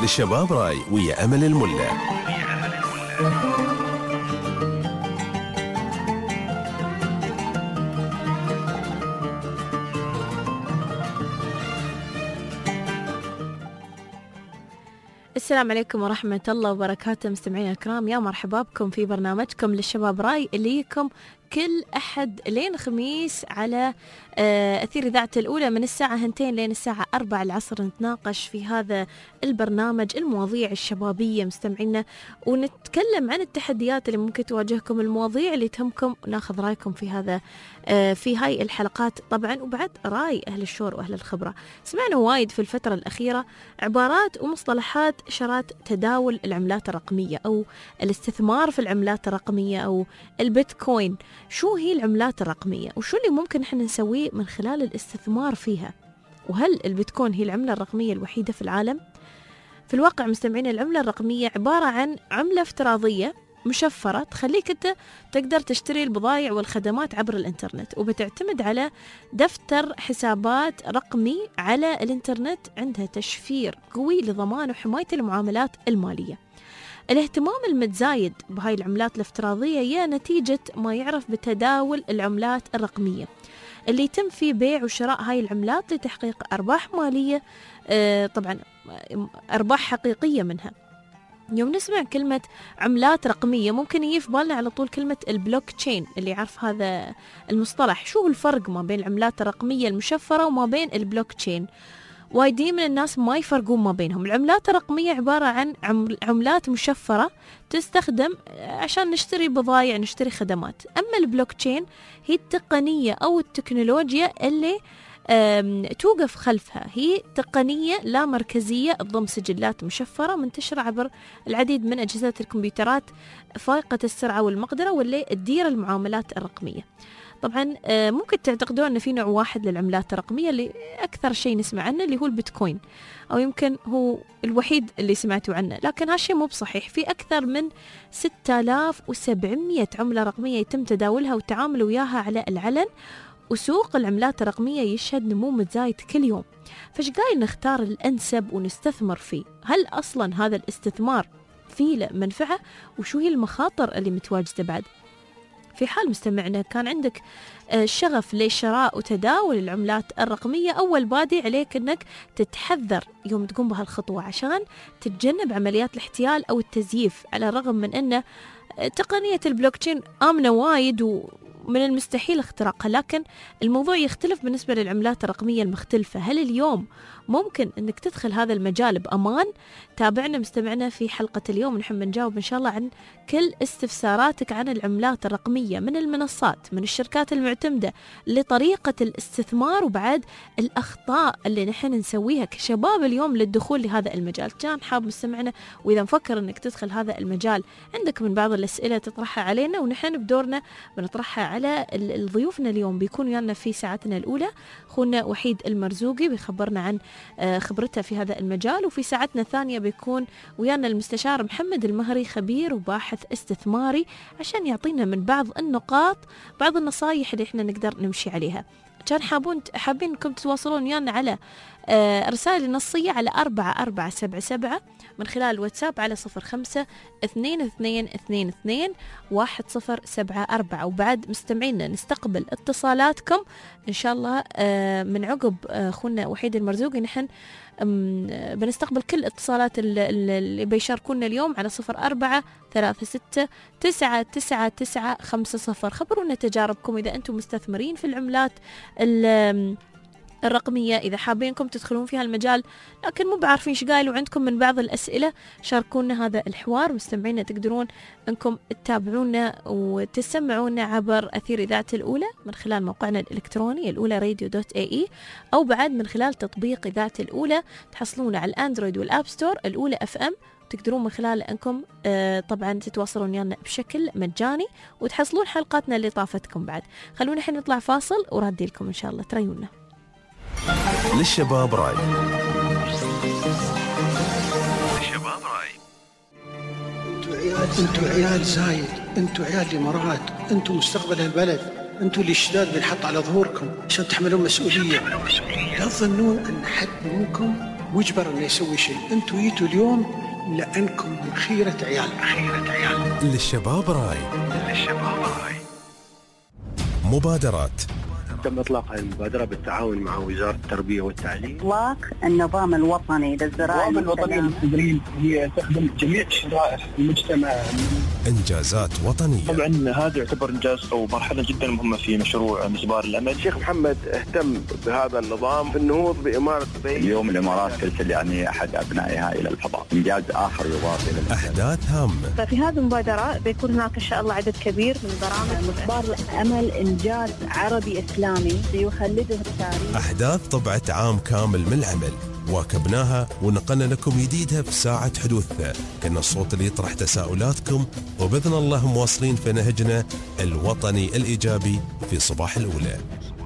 للشباب راي ويا أمل الملا. السلام عليكم ورحمة الله وبركاته مستمعينا الكرام، يا مرحبا بكم في برنامجكم للشباب راي اللي يكم كل أحد لين خميس على أثير إذاعة الأولى من الساعة 2 لين الساعة 4 العصر. نتناقش في هذا البرنامج المواضيع الشبابية مستمعينا، ونتكلم عن التحديات اللي ممكن تواجهكم، المواضيع اللي تهمكم، وناخذ رأيكم في هذا في هاي الحلقات طبعا، وبعد رأي أهل الشور وأهل الخبرة. سمعنا وايد في الفترة الأخيرة عبارات ومصطلحات شرات تداول العملات الرقمية أو الاستثمار في العملات الرقمية أو البيتكوين. شو هي العملات الرقمية وشو اللي ممكن احنا نسويه من خلال الاستثمار فيها؟ وهل البيتكوين هي العملة الرقمية الوحيدة في العالم؟ في الواقع مستمعين، العملة الرقمية عبارة عن عملة افتراضية مشفرة تخليك انت تقدر تشتري البضائع والخدمات عبر الانترنت، وبتعتمد على دفتر حسابات رقمي على الانترنت عندها تشفير قوي لضمان وحماية المعاملات المالية. الاهتمام المتزايد بهاي العملات الافتراضية هي نتيجة ما يعرف بتداول العملات الرقمية اللي يتم فيه بيع وشراء هاي العملات لتحقيق أرباح مالية، طبعا أرباح حقيقية منها. يوم نسمع كلمة عملات رقمية ممكن يجي في بالنا على طول كلمة البلوك تشين، اللي يعرف هذا المصطلح. شو الفرق ما بين العملات الرقمية المشفرة وما بين البلوك تشين؟ وايدين من الناس ما يفرقون ما بينهم. العملات الرقمية عبارة عن عملات مشفرة تستخدم عشان نشتري بضائع، نشتري خدمات. أما البلوك تشين هي التقنية أو التكنولوجيا اللي توقف خلفها، هي تقنية لا مركزية تضم سجلات مشفرة منتشرة عبر العديد من أجهزة الكمبيوترات فائقة السرعة والمقدرة، واللي تدير المعاملات الرقمية. طبعا ممكن تعتقدون أن في نوع واحد للعملات الرقمية اللي أكثر شيء نسمع عنه اللي هو البيتكوين، أو يمكن هو الوحيد اللي سمعتوا عنه، لكن هالشيء مو بصحيح. في أكثر من 6700 عملة رقمية يتم تداولها والتعامل وياها على العلن، وسوق العملات الرقمية يشهد نمو متزايد كل يوم. فش قايل نختار الأنسب ونستثمر فيه؟ هل أصلا هذا الاستثمار فيه له منفعة؟ وشو هي المخاطر اللي متواجدة بعد؟ في حال مستمعنا كان عندك شغف لشراء وتداول العملات الرقمية، أول بادي عليك أنك تتحذر يوم تقوم بهالخطوة عشان تتجنب عمليات الاحتيال أو التزييف. على الرغم من أن تقنية البلوكتشين آمنة وايد ومن المستحيل اختراقها، لكن الموضوع يختلف بالنسبة للعملات الرقمية المختلفة. هل اليوم ممكن أنك تدخل هذا المجال بأمان؟ تابعنا مستمعنا في حلقة اليوم، نحب نجاوب إن شاء الله عن كل استفساراتك عن العملات الرقمية من المنصات، من الشركات المعتمدة، لطريقة الاستثمار، وبعد الأخطاء اللي نحن نسويها كشباب اليوم للدخول لهذا المجال. كان حاب مستمعنا وإذا مفكر أنك تدخل هذا المجال عندك من بعض الأسئلة تطرحها علينا، ونحن بدورنا بنطرحها على ضيوفنا. اليوم بيكون ويانا في ساعتنا الأولى أخونا وحيد المرزوقي بيخبرنا عن خبرته في هذا المجال، وفي ساعتنا الثانية بيكون ويانا المستشار محمد المهري خبير وباحث استثماري عشان يعطينا من بعض النقاط، بعض النصايح اللي احنا نقدر نمشي عليها. كان حابين انكم تتواصلون ويانا على رسائل نصية على 4477 من خلال الواتساب على 05-2222-107. وبعد مستمعينا نستقبل اتصالاتكم إن شاء الله من عقب أخونا وحيد المرزوقي. نحن بنستقبل كل اتصالات اللي بيشاركونا اليوم على 0436999950. خبرونا تجاربكم إذا أنتم مستثمرين في العملات الرقمية، إذا حابينكم تدخلون في هالمجال لكن مو بعارفين ايش قايل وعندكم من بعض الأسئلة، شاركونا هذا الحوار. مستمعين تقدرون أنكم تتابعونا وتسمعونا عبر أثير إذاعة الأولى من خلال موقعنا الإلكتروني الأولى radio.ae، أو بعد من خلال تطبيق إذاعة الأولى تحصلونه على الأندرويد والآب ستور الأولى FM. تقدرون من خلال أنكم طبعا تتواصلون ويانا بشكل مجاني وتحصلون حلقاتنا اللي طافتكم. بعد خلونا الحين نطلع فاصل ورادي لكم إن شاء الله، تريونا. للشباب راي. انتوا عيال زايد، انتوا عيال الامارات، انتوا مستقبل البلد، انتوا اللي الشداد بينحط على ظهوركم عشان تحملون مسؤوليه. لا تظنون ان حد منكم واجبر انه يسوي شيء. انتم جيتوا اليوم لانكم من خيرة عيال. للشباب راي. مبادرات. تم إطلاق هذه المبادرة بالتعاون مع وزارة التربية والتعليم. إطلاق النظام الوطني للزراعة للمستدامة هي تخدم جميع شرائح المجتمع. إنجازات وطنية. طبعا هذا يعتبر إنجاز أو مرحلة جدا مهمة في مشروع مسبار الأمل. الشيخ محمد اهتم بهذا النظام في النهوض بإمارة دبي. اليوم الإمارات ترسل يعني أحد أبنائها إلى الفضاء، إنجاز آخر يضاف إلى أحداث هامة. ففي هذه المبادرة بيكون هناك إن شاء الله عدد كبير من برامج. مسبار الأمل إنجاز عربي إسلامي يخلده التاريخ. أحداث طبعت عام كامل من العمل واكبناها ونقلنا لكم جديدها في ساعة حدوثها. كنا الصوت اللي يطرح تساؤلاتكم، وبإذن الله مواصلين في نهجنا الوطني الإيجابي في صباح الأولى.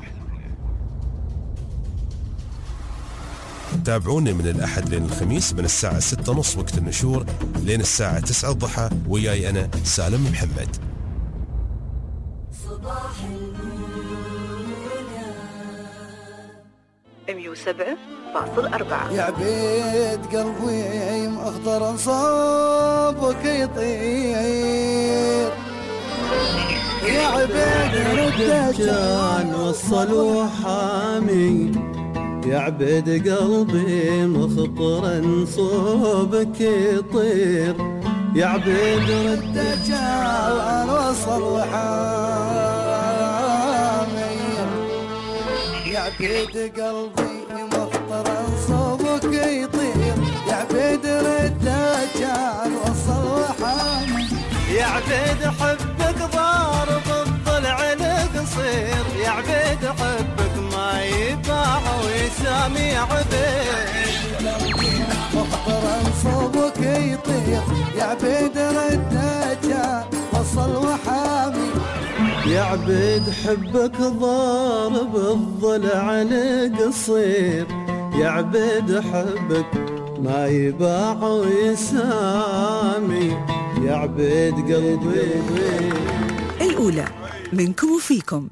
تابعوني من الأحد لين الخميس من الساعة 6:30 وقت النشور لين الساعة 9 الضحى، وياي أنا سالم محمد. صباح 107.4. يا عبيد قلبي مأخضر صوبك يطير، يا عبيد ردك كان وصل وحامي، يا عبيد قلبي مخطر صوبك يطير، يا عبيد ردك كان وصل وحامي، يا عبيد قلبي مخطر صوبك يطير، يا عبيد ردك كان وصل وحامي، يا عبيد حبك ضارب الضلع القصير، يا عبيد حبك ما يباع ويسامي، يا عبيد مخطر صوبك يطير، يا عبيد ردك كان وصل وحامي، يا عبيد حبك ضارب الضلع القصير، يا عبيد حبك ما يباع ويسامي، يا عبيد قلبي. الأولى منكم وفيكم.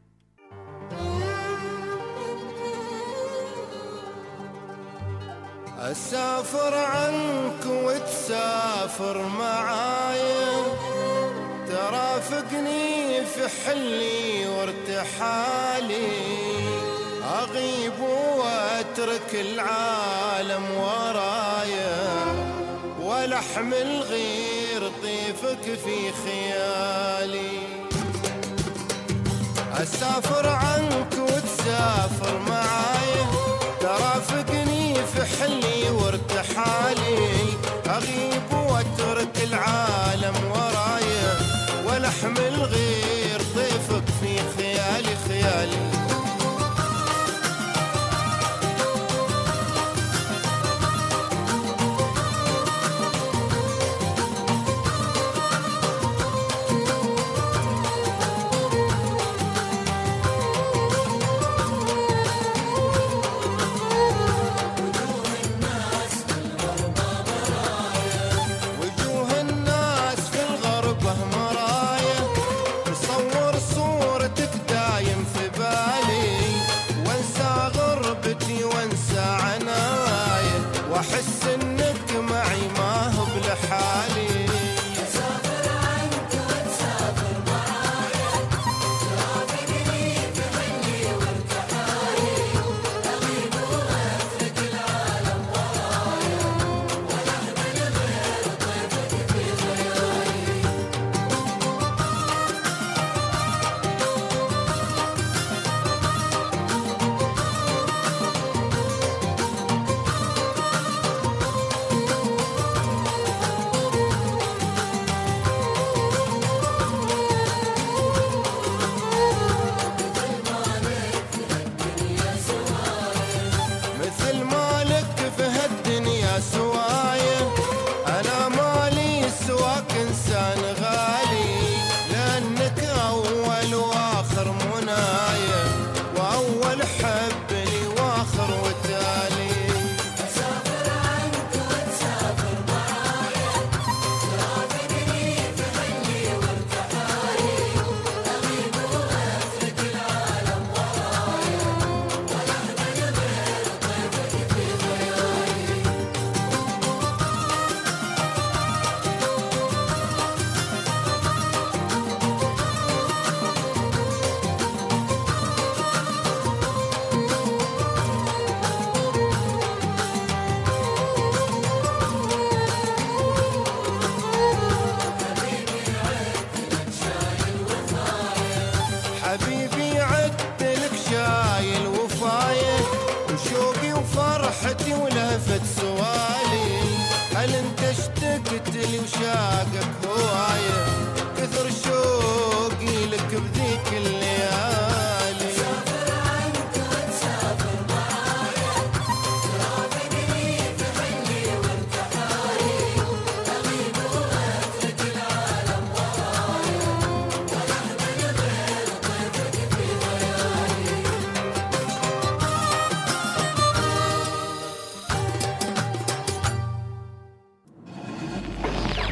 أسافر عنك وتسافر معايا، ترافقني في حلي وارتحالي، أغيب واترك العالم ورايا، ولا أحمل غير طيفك في خيالي. أسافر عنك وتسافر معايا، ترافقني في حلي وارتحالي، أغيب واترك العالم ورايا، ولا أحمل غير طيفك في خيالي خيالي. أحس إنك معي ما هو بلحالي. أسافر عنك وتسافر معايا، ترافقني في حلي وارتحالي، أغيب وأترك العالم ورايا، ولا أحمل غير طيفك في خيالي.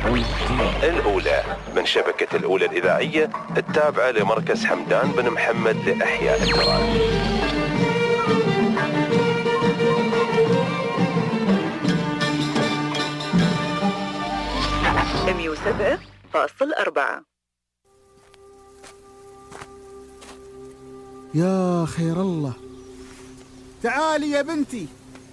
الأولى من شبكة الأولى الإذاعية التابعة لمركز حمدان بن محمد لإحياء التراث. يا خير الله، تعالي يا بنتي.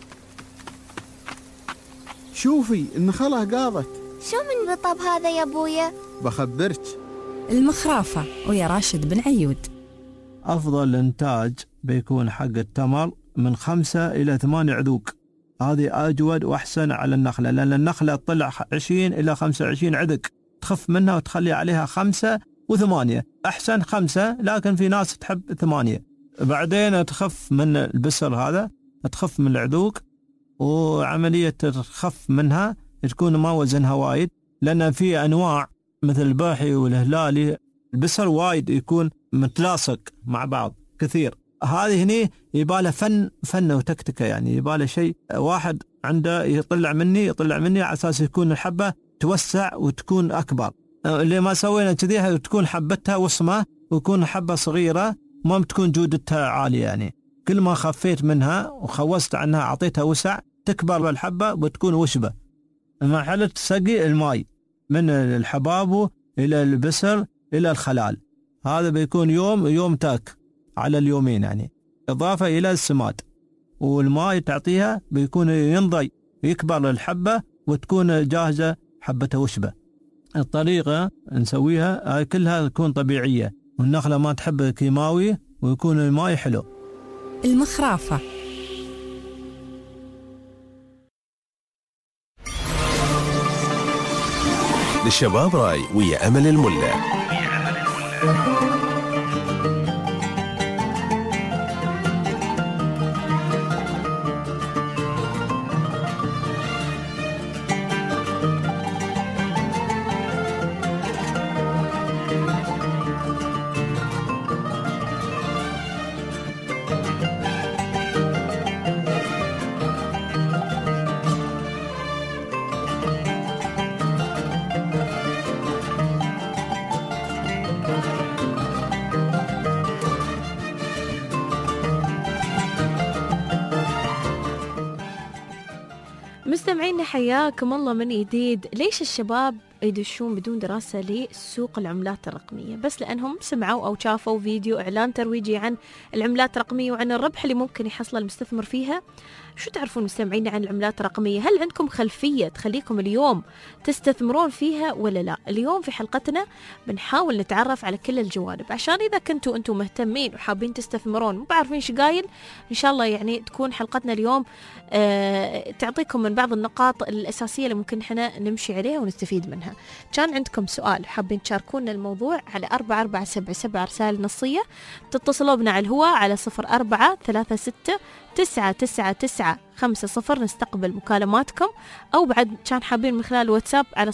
شوفي النخلة قاضت. شو من رطب هذا يا ابويا؟ بخبرك. المخرافة ويا راشد بن عيود. أفضل إنتاج بيكون حق التمر من 5 إلى 8 عذوق. هذه أجود وأحسن على النخلة، لأن النخلة تطلع 20 إلى 25 عذق، تخف منها وتخلي عليها 5 و8. أحسن 5، لكن في ناس تحب 8. بعدين تخف من البسر هذا، تخف من العذوق، وعملية تخف منها تكون ما وزنها وايد، لأن في أنواع مثل الباحي والهلالي البسر وايد يكون متلاصق مع بعض كثير. هذه هني يباله فن وتكتكة، يعني يباله شيء واحد عنده يطلع مني على أساس يكون الحبة توسع وتكون أكبر. اللي ما سوينا كذي تكون حبتها وصمة ويكون حبة صغيرة ما بتكون جودتها عالية. يعني كل ما خفيت منها وخوست عنها أعطيتها وسع تكبر الحبة وتكون وشبة. مرحلة سقي الماء من الحباب إلى البسر إلى الخلال، هذا بيكون يوم تاك على اليومين، يعني إضافة إلى السماد. والماء تعطيها بيكون ينضي يكبر الحبة وتكون جاهزة حبة وشبة. الطريقة نسويها كلها تكون طبيعية، والنخلة ما تحب كيماوي ويكون الماء حلو. المخرافة. للشباب راي ويا أمل الملا. مستمعينا حياكم الله من جديد. ليش الشباب يدشون بدون دراسة لسوق العملات الرقمية؟ بس لأنهم سمعوا أو شافوا فيديو إعلان ترويجي عن العملات الرقمية وعن الربح اللي ممكن يحصل المستثمر فيها. شو تعرفون مستمعينا عن العملات الرقمية؟ هل عندكم خلفية تخليكم اليوم تستثمرون فيها ولا لا؟ اليوم في حلقتنا بنحاول نتعرف على كل الجوانب، عشان إذا كنتوا أنتم مهتمين وحابين تستثمرون مو بعرفين شو قايل، إن شاء الله يعني تكون حلقتنا اليوم تعطيكم من بعض النقاط الأساسية اللي ممكن احنا نمشي عليها ونستفيد منها. كان عندكم سؤال حابين تشاركونا الموضوع على 4477 رسائل نصية، تتصلوا بنا على الهواء على 0436999950 نستقبل مكالماتكم، أو بعد كان حابين من خلال الواتساب على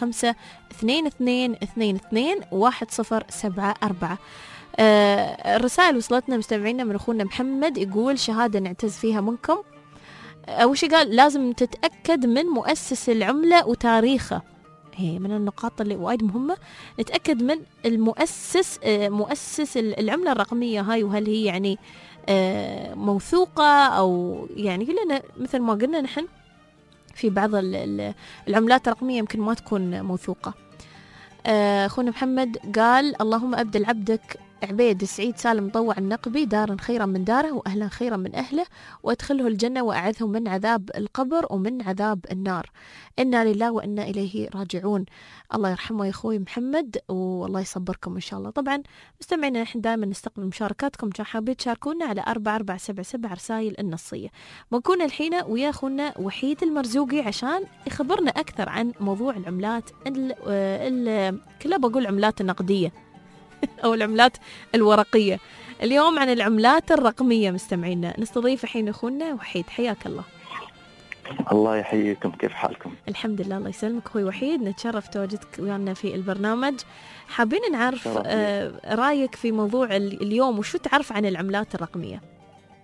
0522221074. الرسائل وصلتنا مستمعينا من أخونا محمد، يقول شهادة نعتز فيها منكم. أول شيء قال لازم تتأكد من مؤسس العملة وتاريخه، هي من النقاط اللي وايد مهمة. نتأكد من المؤسس مؤسس العملة الرقمية هاي، وهل هي يعني موثوقة أو يعني لأن مثل ما قلنا نحن في بعض العملات الرقمية يمكن ما تكون موثوقة. أخونا محمد قال اللهم أبدل عبدك عبيد سعيد سالم مطوع النقبي دارا خيرا من داره وأهلا خيرا من أهله، وأدخله الجنة وأعذه من عذاب القبر ومن عذاب النار. إنا لله وإنا إليه راجعون. الله يرحمه يا أخوي محمد والله يصبركم إن شاء الله. طبعا مستمعينا نحن دائما نستقبل مشاركاتكم، كان حابين تشاركونا على 4477 رسائل النصية. بنكون الحين ويا أخونا وحيد المرزوقي عشان يخبرنا أكثر عن موضوع العملات كلها بقول العملات النقدية أو العملات الورقية. اليوم عن العملات الرقمية مستمعينا. نستضيف الحين أخونا وحيد، حياك الله. الله يحييكم، كيف حالكم؟ الحمد لله الله يسلمك أخوي وحيد، نتشرف تواجدك ويانا في البرنامج. حابين نعرف رأيك في موضوع اليوم، وشو تعرف عن العملات الرقمية؟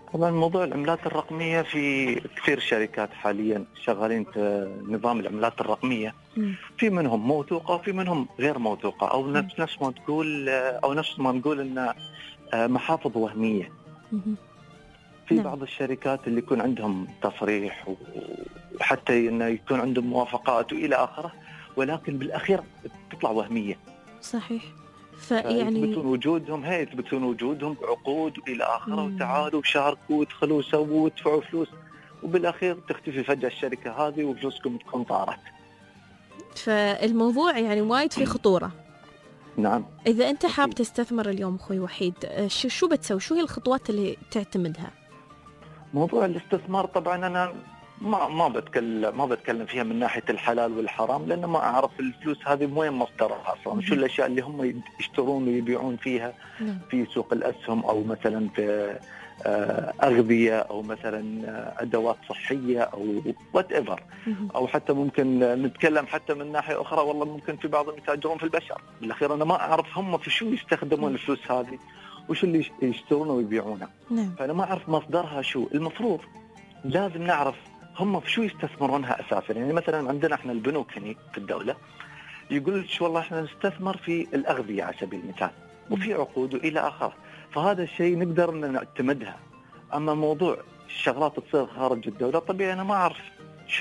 طبعا موضوع العملات الرقمية في كثير شركات حاليا شغالين في نظام العملات الرقمية. في منهم موثوقة وفي منهم غير موثوقة، أو نفس ما تقول، أو نفس ما نقول إن محافظ وهمية. في بعض الشركات اللي يكون عندهم تصريح وحتى إنه يكون عندهم موافقات وإلى آخره، ولكن بالأخير تطلع وهمية. صحيح. فيعني يثبتون وجودهم بعقود وإلى آخره، وتعالوا وشاركوا وادخلوا وسووا وادفعوا فلوس، وبالأخير تختفي فجأة الشركة هذه وفلوسكم تكون طارت. فالموضوع يعني وايد في خطورة. نعم. إذا أنت حاب تستثمر اليوم أخوي وحيد، شو بتسوي؟ شو هي الخطوات اللي تعتمدها؟ موضوع الاستثمار طبعا أنا ما بتكلم فيها من ناحية الحلال والحرام، لأن ما أعرف الفلوس هذه وين مصدرها أصلا، شو الأشياء اللي هم يشترون ويبيعون فيها في سوق الأسهم، أو مثلا في أغذية، أو مثلا أدوات صحية، أو whatever. أو حتى ممكن نتكلم حتى من ناحية أخرى، والله ممكن في بعضهم يتاجرون في البشر. بالأخير أنا ما أعرف هم في شو يستخدمون الفلوس هذه وشو اللي يشترونه ويبيعونه. فأنا ما أعرف مصدرها شو. المفروض لازم نعرف هم في شو يستثمرونها أساسا. يعني مثلا عندنا احنا البنوك هنا في الدولة يقول لك والله احنا نستثمر في الأغذية على سبيل المثال، وفي عقود وإلى آخره، فهذا الشيء نقدر أن نعتمدها. أما موضوع الشغلات تصير خارج الدولة، طبيعي أنا ما أعرف شو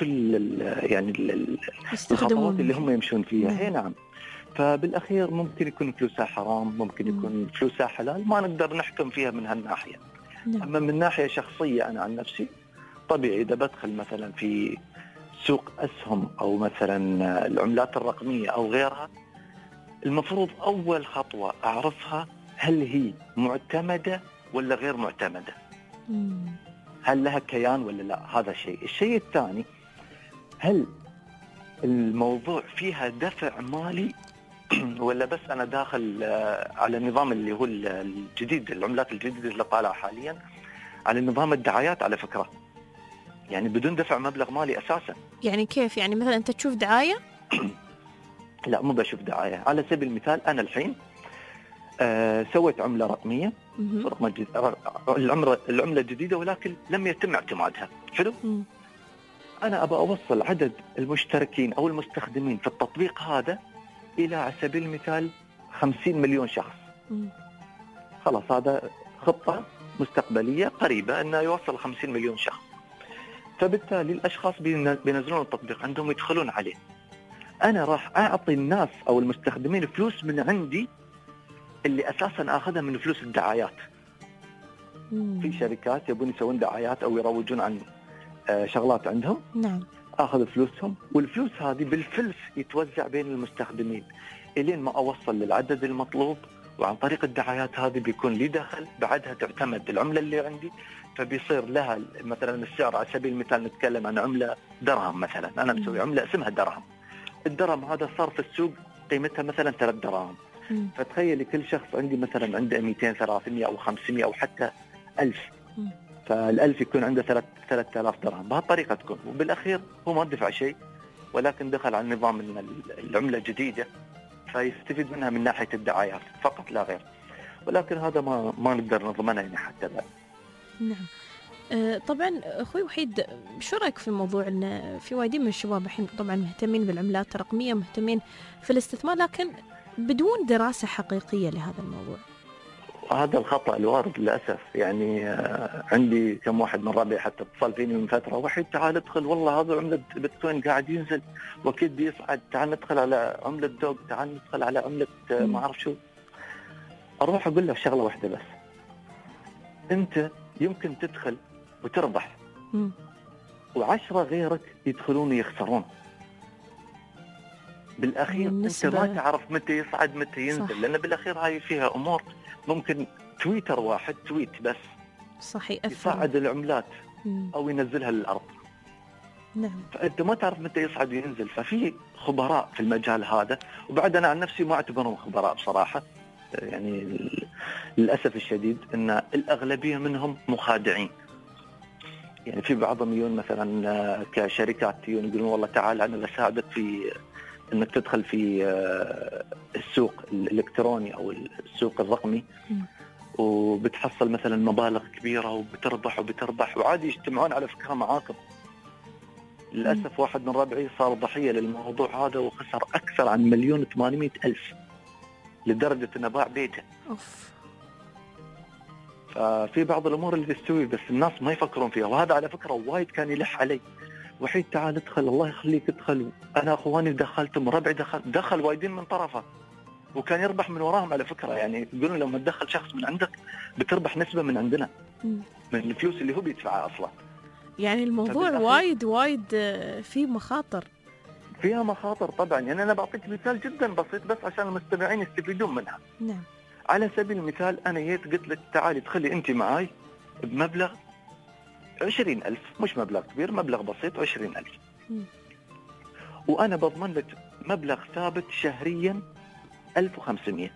الخطوات اللي هم يمشون فيها. هي نعم. فبالأخير ممكن يكون فلوسها حرام، ممكن يكون فلوسها حلال، ما نقدر نحكم فيها من هالناحية. أما من ناحية شخصية أنا عن نفسي، طبيعي إذا بدخل مثلا في سوق أسهم أو مثلا العملات الرقمية أو غيرها، المفروض أول خطوة أعرفها هل هي معتمدة ولا غير معتمدة، هل لها كيان ولا لا. هذا شيء. الشيء الثاني، هل الموضوع فيها دفع مالي ولا بس أنا داخل على النظام اللي هو الجديد، العملات الجديدة اللي طالعة حاليا على نظام الدعايات على فكرة، يعني بدون دفع مبلغ مالي أساسا. يعني كيف؟ يعني مثلا أنت تشوف دعاية؟ لا مو بشوف دعاية. على سبيل المثال أنا الحين سويت عملة رقمية، العملة الجديدة، ولكن لم يتم اعتمادها. حلو. أنا أبى أوصل عدد المشتركين أو المستخدمين في التطبيق هذا إلى على سبيل المثال 50 مليون شخص. خلاص هذا خطة مستقبلية قريبة أنه يوصل 50 مليون شخص. فبالتالي الأشخاص بينزلون التطبيق عندهم ويدخلون عليه. أنا راح أعطي الناس أو المستخدمين فلوس من عندي اللي أساساً أخذها من فلوس الدعايات. في شركات يبون يسوون دعايات أو يروجون عن شغلات عندهم. نعم. أخذ فلوسهم، والفلوس هذه بالفلس يتوزع بين المستخدمين إلين ما أوصل للعدد المطلوب. وعن طريق الدعايات هذه بيكون لي دخل، بعدها تعتمد العملة اللي عندي، فبيصير لها مثلا السعر. على سبيل المثال نتكلم عن عملة درهم مثلا، أنا مسوي عملة اسمها درهم. الدرهم هذا صار في السوق قيمتها مثلا 3 دراهم. فتخيلي كل شخص عندي مثلا عنده 200 300 أو 500 أو حتى 1000. فال1000 يكون عنده 3000 درهم. بهالطريقة تكون، وبالأخير هو ما دفع شيء، ولكن دخل على النظام من العملة الجديدة، فيستفيد منها من ناحية الدعايات فقط لا غير. ولكن هذا ما نقدر نضمنه يعني حتى لا. نعم. طبعا أخوي وحيد، شو رأيك في موضوع أن في وايدين من الشباب الحين طبعا مهتمين بالعملات الرقمية، مهتمين في الاستثمار، لكن بدون دراسة حقيقية لهذا الموضوع؟ هذا الخطأ الوارد للأسف. يعني عندي كم واحد من ربعي حتى اتصل فيني من فترة، وحيد تعال ادخل، والله هذا عملة بيتكوين قاعد ينزل وأكيد بيصعد، تعال ندخل على عملة دوغ، تعال ندخل على عملة ما أعرف شو. أروح أقول له شغلة واحدة بس، أنت يمكن تدخل وتربح، و10 غيرك يدخلون ويخسرون. بالأخير أنت ما تعرف متى يصعد متى ينزل. صح. لأن بالأخير هاي فيها أمور، ممكن تويتر واحد تويت بس صحيح يصعد العملات أو ينزلها للأرض. نعم. فأنت ما تعرف متى يصعد وينزل. ففي خبراء في المجال هذا، وبعد أنا عن نفسي ما أعتبرهم خبراء بصراحة، يعني للأسف الشديد أن الأغلبية منهم مخادعين. يعني في بعضهم يجون مثلا كشركات يقولون والله تعال أنا بساعدك في أنك تدخل في السوق الإلكتروني أو السوق الرقمي، وبتحصل مثلا مبالغ كبيرة وبتربح وعادي يجتمعون على فكرة معاكم. للأسف واحد من ربعي صار ضحية للموضوع هذا وخسر أكثر عن 1,800,000 لدرجة أنه باع بيته. ففي بعض الأمور اللي تستوي بس الناس ما يفكرون فيها، وهذا على فكرة وايد كان يلح علي، وحيد تعال ادخل الله يخليك ادخل، أنا أخواني دخلتم، ربعي دخل وايدين من طرفه وكان يربح من وراهم على فكرة. يعني يقولون لما تدخل شخص من عندك بتربح نسبة من عندنا من الفلوس اللي هو بيدفعها أصلا. يعني الموضوع وايد فيه مخاطر. فيها مخاطر طبعا. يعني أنا بعطيك مثال جدا بسيط بس عشان المستمعين يستفيدون منها. نعم. على سبيل المثال أنا قلت لك تعالي ادخلي أنت معاي بمبلغ 20,000، مش مبلغ كبير، مبلغ بسيط 20,000، وأنا بضمن لك مبلغ ثابت شهريا 1500.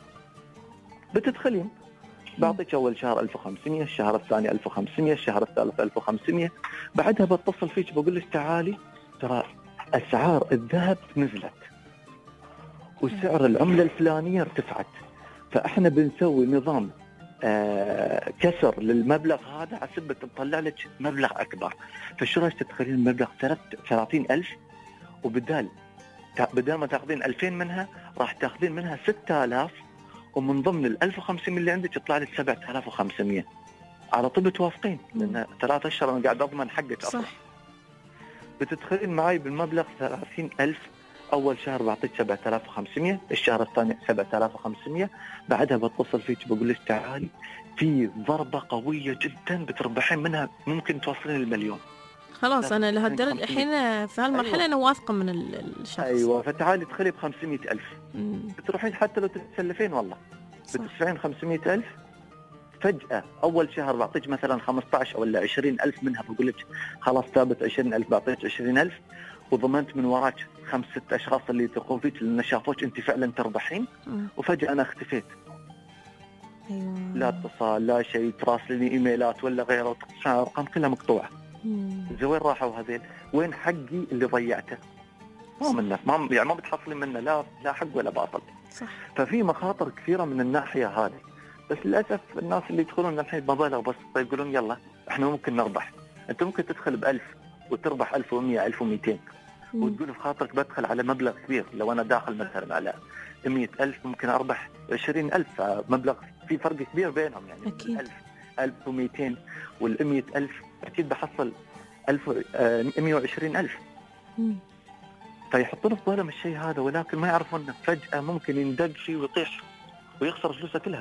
بتدخلين بعطيك أول شهر 1500، الشهر الثاني 1500، الشهر الثالث 1500. بعدها بتصل فيك بقول لك تعالي ترى أسعار الذهب نزلت وسعر العملة الفلانية ارتفعت، فإحنا بنسوي نظام كسر للمبلغ هذا عسبة تطلع لك مبلغ أكبر. فشو رايك تدخلين مبلغ 30,000 وبدال ما تاخذين 2000 منها راح تاخذين منها 6000، ومن ضمن 1500 اللي عندك يطلع لك 7500. على طول توافقين لأن 3 أشهر أنا قاعد أضمن حقك أصلا. بتدخلين معي بالمبلغ 30,000. أول شهر بعطيك 7500، الشهر الثاني 7500. بعدها بتصل فيك بقول لك تعالي في ضربة قوية جدا بتربحين منها ممكن توصلين ال1,000,000. خلاص أنا لهالدرجة الحين في هالمرحلة. أيوة. أنا واثقة من الشخص. أيوة. فتعالي تدخلي ب500,000 بتروحين حتى لو تتسلفين والله بتدفعين 500,000. فجأة أول شهر بعطيك مثلا 15 ولا 20,000 منها، بقول لك خلاص ثابت 20,000، بعطيك 20,000 وضمنت من وراك 5-6 أشخاص اللي يثقون فيك لأن شافوك أنت فعلا تربحين. وفجأة أنا اختفيت. أيوة. لا اتصال لا شيء، تراسلني إيميلات ولا غيره، أرقام كلها مقطوعة. وين راحوا هذين؟ وين حقي اللي ضيعته؟ ما منه، ما بتحصلين منه لا حق ولا باطل. صح. ففي مخاطر كثيرة من الناحية هذه. بس للأسف الناس اللي يدخلون الحين مبالغ بس يقولون يلا احنا ممكن نربح. انت ممكن تدخل ب1000 وتربح 1100 1200 وتقول في خاطرك بدخل على مبلغ كبير. لو انا داخل مثلا على 100,000 ممكن اربح 20,000، مبلغ في فرق كبير بينهم. يعني أكيد. 1000 1200 وال100,000 اكيد بحصل 120,000. فيحطون في بالهم الشيء هذا ولكن ما يعرفون انه فجأة ممكن يندق شيء ويطيح ويخسر فلوسه كلها.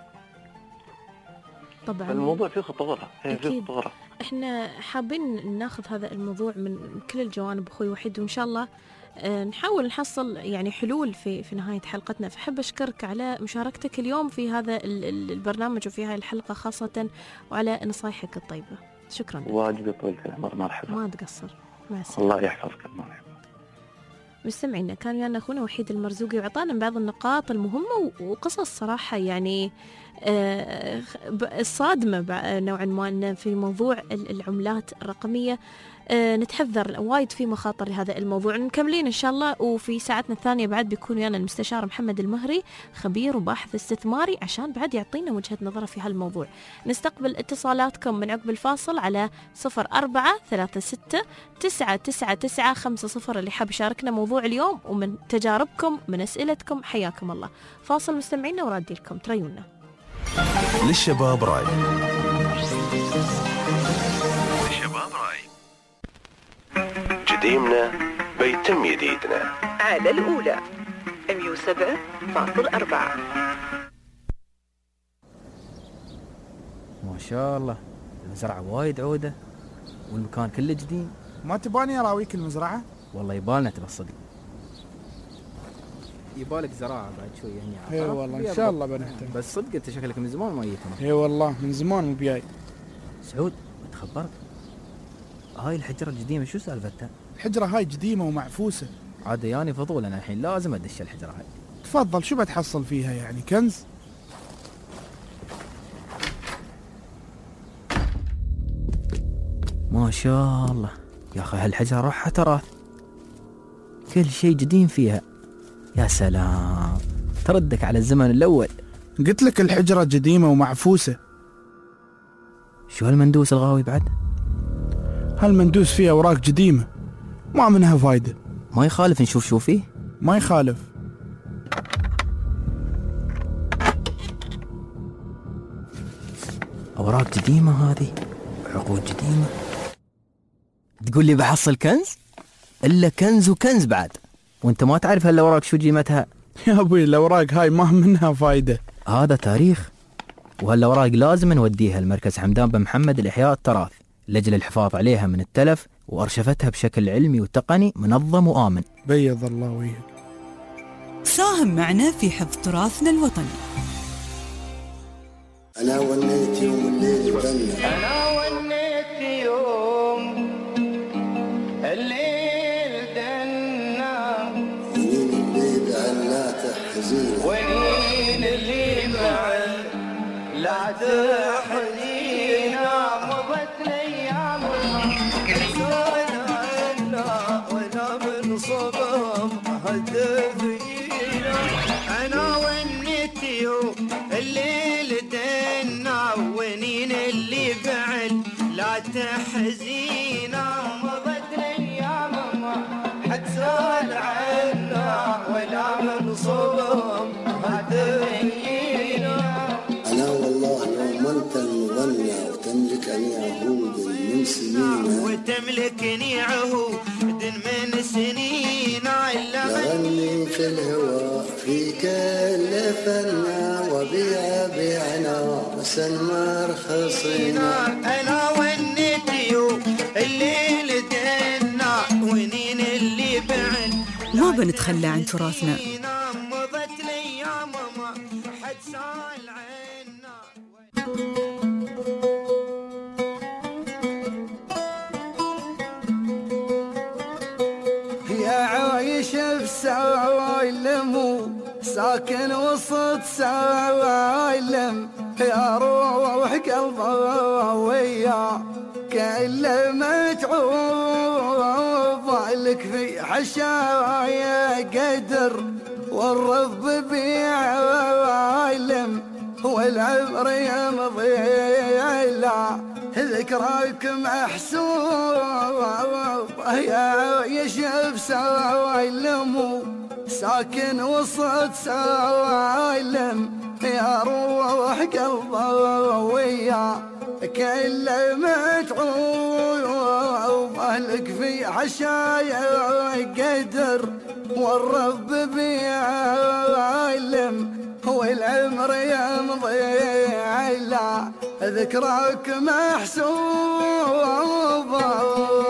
طبعا الموضوع فيه خطورة. فيه خطورة. احنا حابين ناخذ هذا الموضوع من كل الجوانب اخوي وحيد، وان شاء الله نحاول نحصل يعني حلول في نهاية حلقتنا. فحب أشكرك على مشاركتك اليوم في هذا البرنامج وفي هذه الحلقة خاصة، وعلى نصايحك الطيبة. شكرا. واجب طويل العمر. مرحبا. ما تقصر. مع السلامة. الله يحفظك. مرحبا. مستمعينا كان ويانا أخونا وحيد المرزوقي وعطانا بعض النقاط المهمة وقصص صراحة يعني الصادمة نوعا ما في موضوع العملات الرقمية. نتحذر وايد في مخاطر لهذا الموضوع. مكملين إن شاء الله، وفي ساعتنا الثانية بعد بيكون ويانا المستشار محمد المهري، خبير وباحث استثماري، عشان بعد يعطينا وجهة نظره في هالموضوع. نستقبل اتصالاتكم من عقب الفاصل على 0436-999-50 اللي حاب يشاركنا موضوع اليوم ومن تجاربكم من أسئلتكم. حياكم الله. فاصل مستمعينا ورادي لكم تريونا. للشباب راي. قديمنا بيتم جديدنا. على الأولى 107.4. ما شاء الله المزرعة وايد عودة والمكان كله جديد. ما تباني أراويك المزرعة؟ والله يبالنا تبى الصدق. يبالك زراعة بعد شوية هني. اي والله ان شاء الله بنهتم. بس صدق انت شكلك من زمان ما جيت هنا. اي والله من زمان مو بجاي. سعود تخبرت هاي الحجرة القديمة شو سالفتها؟ الحجرة هاي قديمة ومعفوسة. عاد يعني فضول انا الحين لازم ادش الحجرة هاي. تفضل. شو بتحصل فيها يعني؟ كنز؟ ما شاء الله يا اخي هالحجرة روحها تراث، كل شيء قديم فيها. يا سلام تردك على الزمن الاول. قلت لك الحجرة قديمة ومعفوسة. شو هالمندوس الغاوي بعد؟ هالمندوس فيه أوراق قديمة ما منها فايدة. ما يخالف نشوف شو فيه؟ ما يخالف. أوراق قديمة هذه، عقود قديمة. تقول لي بحصل كنز؟ إلا كنز وكنز بعد، وانت ما تعرف هالأوراق شو قيمتها. يا أبوي الأوراق هاي ما منها فايدة. هذا تاريخ، وهالأوراق لازم نوديها لمركز حمدان بن محمد الإحياء التراث لأجل الحفاظ عليها من التلف وأرشفتها بشكل علمي وتقني منظم وآمن. بيض الله وجهك. ساهم معنا في حفظ تراثنا الوطني. أنا وليت يوم الليل دنا، أنا وليت يوم الليل دنا، ونين الليل علا تحزين، ونين الليل بعد لا تحزين، مضت الأيام كسرنا عنا ولا من صبم هدفينا. أنا وليت يوم الليل دنا، ونين اللي بعد لا تحزينا، مضت الأيام ما حد سأل عنا ولا من صبم هدفينا. أنا والله يوم أنت المغنى وتملكني عهود من سنين، وتملكني عهود من سنين، لغني في الهواء في كل فنا، وبيع بيعنا وسلمى رخصينا. أنا ونيت يوم الليل دنا، ونين اللي بعد ما بنتخلى عن تراثنا. مضت الأيام ما حد سأل عنا. يا عايش بسالم ساكن وسط سالم، يا روح قلبي ويا كل ما تعوض لك في حشايا قدر، والرب بيعلم والعمر يمضي لا ذكراك محسوب. يا يشب سالم ساكن وسط سالم، يا روح قلبي ويا كل ما تعوض لك في حشايا قدر، والرب بيعلم والعمر يمضي على ذكراك محسوبة.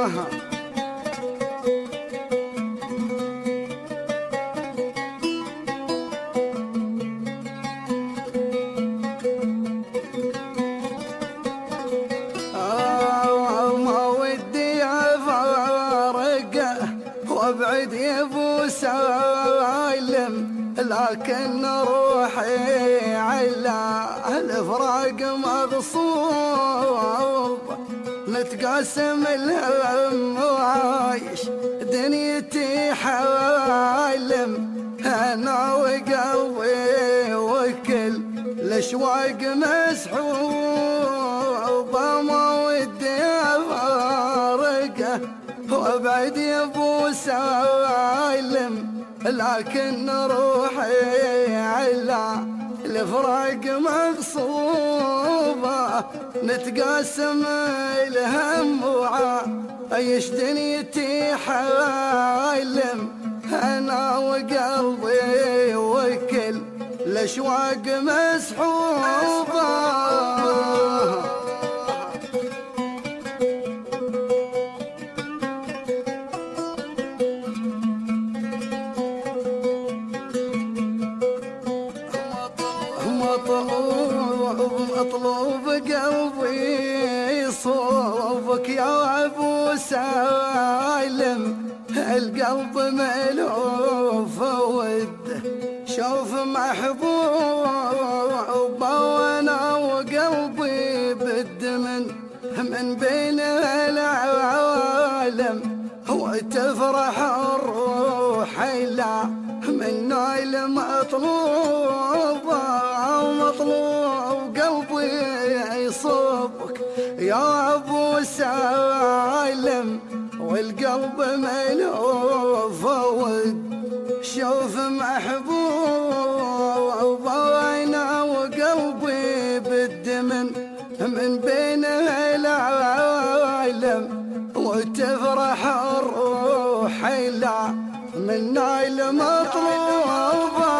ما ودي أفارقه وابعد يا ابو سالم، لكن روحي على الفراق مغصوب، نتقاسم الهم وعايش دنيتي حالم، انا وقلبي وكل الاشواق مسحوب. ما ودي افارقه وابعد يا ابو سالم، لكن روحي على الفراق مغصوبة، نتقاسم الهم وعايش دنيتي حالم، أنا وقلبي وكل الأشواق مسحوبة. مطلوب قلبي صوبك يا ابو سالم، القلب ملهوف وده شوف محبوب، وانا وقلبي بد من بين العوالم، وتفرح الروح لا من المطلوب. مطلوب قلبي يصوبك يا ابو سالم والقلب ملهوف ود شوف محبوب وانا وقلبي بالدمن من بين العالم وتفرح الروح لا من نايل مطلوبه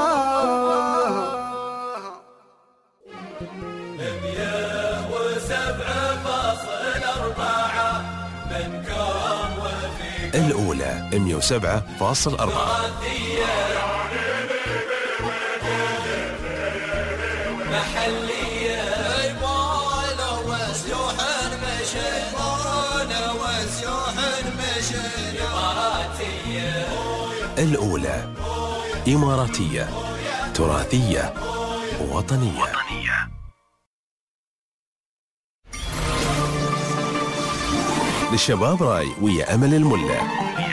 107.4 منكم وفيكم الأولى 107.4 محلية يبغانا وسيوح مشينا وسيوح مشينا إماراتية الأولى إماراتية تراثية وطنية. للشباب راي ويا أمل الملا.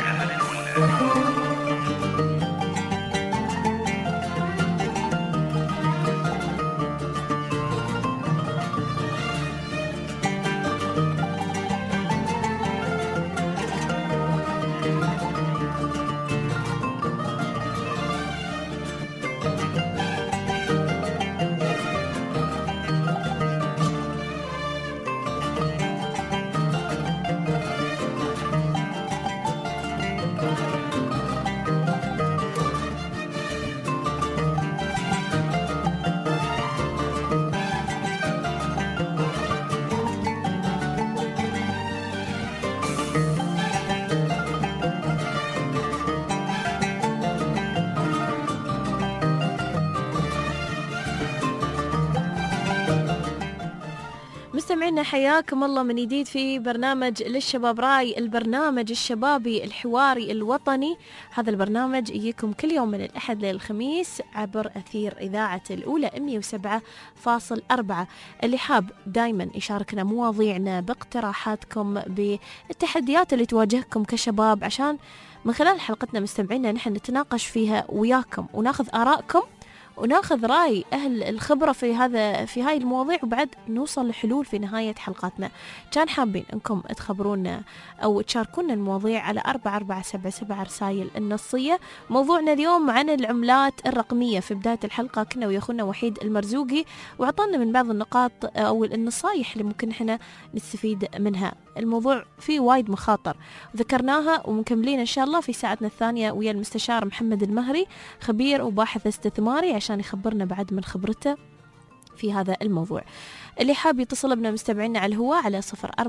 مستمعينا حياكم الله من جديد في برنامج للشباب راي، البرنامج الشبابي الحواري الوطني. هذا البرنامج يجيكم كل يوم من الأحد للخميس عبر أثير إذاعة الأولى 107.4. اللي حاب دايما يشاركنا مواضيعنا باقتراحاتكم بالتحديات اللي تواجهكم كشباب، عشان من خلال حلقتنا مستمعينا نحن نتناقش فيها وياكم وناخذ آرائكم وناخذ رأي أهل الخبرة في هاي المواضيع، وبعد نوصل لحلول في نهاية حلقاتنا. كان حابين أنكم تخبرونا أو تشاركونا المواضيع على 4477 رسائل النصية. موضوعنا اليوم عن العملات الرقمية. في بداية الحلقة كنا ويا أخونا وحيد المرزوقي وعطانا من بعض النقاط أو النصايح اللي ممكن احنا نستفيد منها. الموضوع فيه وايد مخاطر ذكرناها ومكملين إن شاء الله في ساعتنا الثانية ويا المستشار محمد المهري، خبير وباحث استثماري، عشان يخبرنا بعد من خبرته في هذا الموضوع. اللي حاب يتصل بنا مستمعينا على الهواء على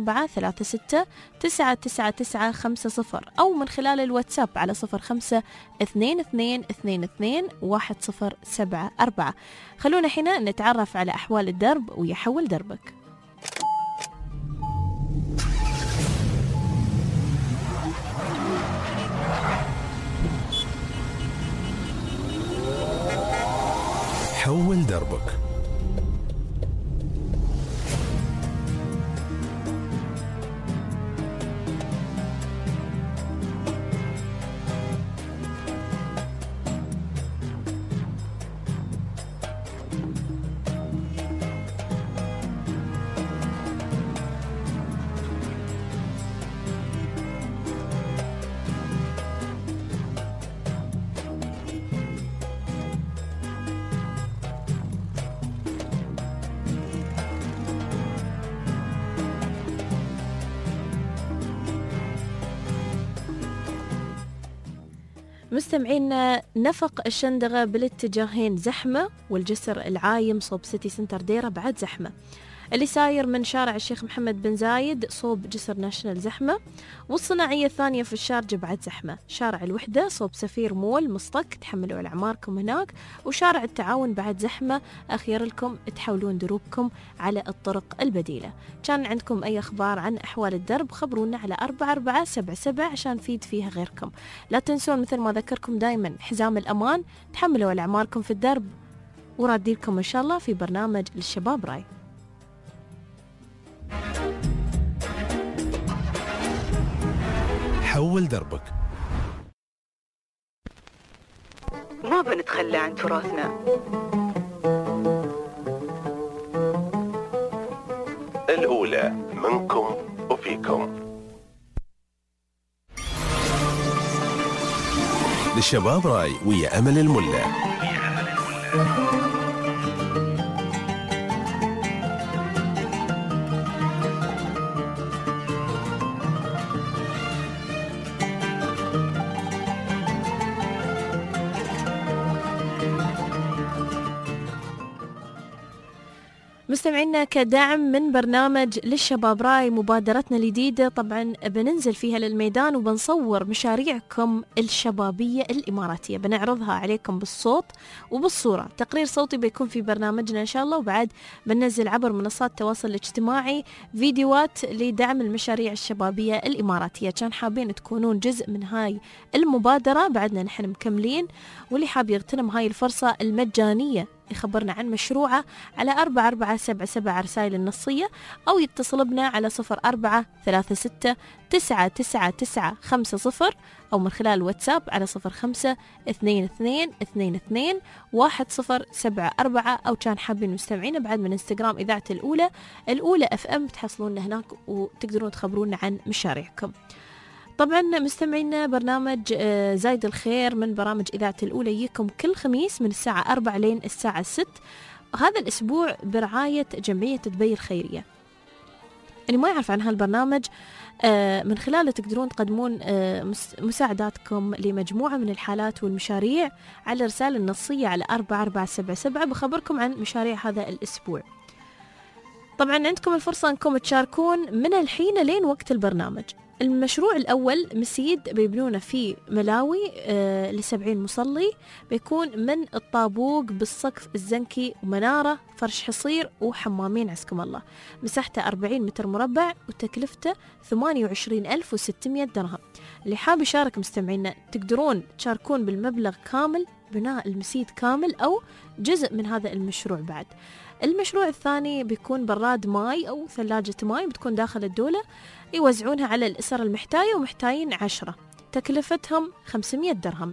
0436-999-50 أو من خلال الواتساب على 05-2222-1074. خلونا حين نتعرف على أحوال الدرب ويحول دربك. حول دربك. مستمعينا، نفق الشندقة بالاتجاهين زحمة، والجسر العايم صوب سيتي سنتر ديرة بعد زحمة. اللي ساير من شارع الشيخ محمد بن زايد صوب جسر ناشونال زحمة، والصناعية الثانية في الشارجة بعد زحمة. شارع الوحدة صوب سفير مول مصطك تحملوا على أعماركم هناك، وشارع التعاون بعد زحمة. أخير لكم تحولون دروبكم على الطرق البديلة. كان عندكم أي أخبار عن أحوال الدرب خبرونا على 4477 عشان نفيد فيها غيركم. لا تنسون مثل ما ذكركم دايما حزام الأمان، تحملوا على أعماركم في الدرب، ورادي لكم إن شاء الله في برنامج للشباب راي. حول دربك. ما بنتخلى عن تراثنا، الأولى منكم وفيكم. للشباب راي ويا أمل الملا. مستمعينا، كدعم من برنامج للشباب راي مبادرتنا الجديدة طبعا بننزل فيها للميدان وبنصور مشاريعكم الشبابية الإماراتية، بنعرضها عليكم بالصوت وبالصورة. تقرير صوتي بيكون في برنامجنا إن شاء الله، وبعد بننزل عبر منصات التواصل الاجتماعي فيديوهات لدعم المشاريع الشبابية الإماراتية. كان حابين تكونون جزء من هاي المبادرة، بعدنا نحن مكملين، واللي حاب يغتنم هاي الفرصة المجانية يخبرنا عن مشروعه على 4477 رسائل النصية، أو يتصل بنا على 0436999950، أو من خلال الواتساب على 0522221074، أو كان حابين مستمعين بعد من انستغرام إذاعة الأولى FM تحصلون هناك وتقدرون تخبرونا عن مشاريعكم. طبعا مستمعينا، برنامج زايد الخير من برامج إذاعة الأولى يجيكم كل خميس من الساعة 4 لين الساعة 6، هذا الأسبوع برعاية جمعية دبي الخيرية. اللي ما يعرف عن هالبرنامج من خلاله تقدرون تقدمون مساعداتكم لمجموعة من الحالات والمشاريع على الرسالة النصية على 4477. بخبركم عن مشاريع هذا الأسبوع. طبعا عندكم الفرصة أنكم تشاركون من الحين لين وقت البرنامج. المشروع الأول مسجد بيبنونه في ملاوي ل70 مصلي، بيكون من الطابوق بالسقف الزنكي ومنارة فرش حصير وحمامين عسكم الله. مساحته 40 متر مربع وتكلفته 28,600 درهم. اللي حاب يشارك مستمعينا تقدرون تشاركون بالمبلغ كامل بناء المسجد كامل أو جزء من هذا المشروع. بعد المشروع الثاني بيكون براد ماي أو ثلاجة ماي بتكون داخل الدولة، يوزعونها على الأسر المحتاجة ومحتاجين 10، تكلفتهم 500 درهم.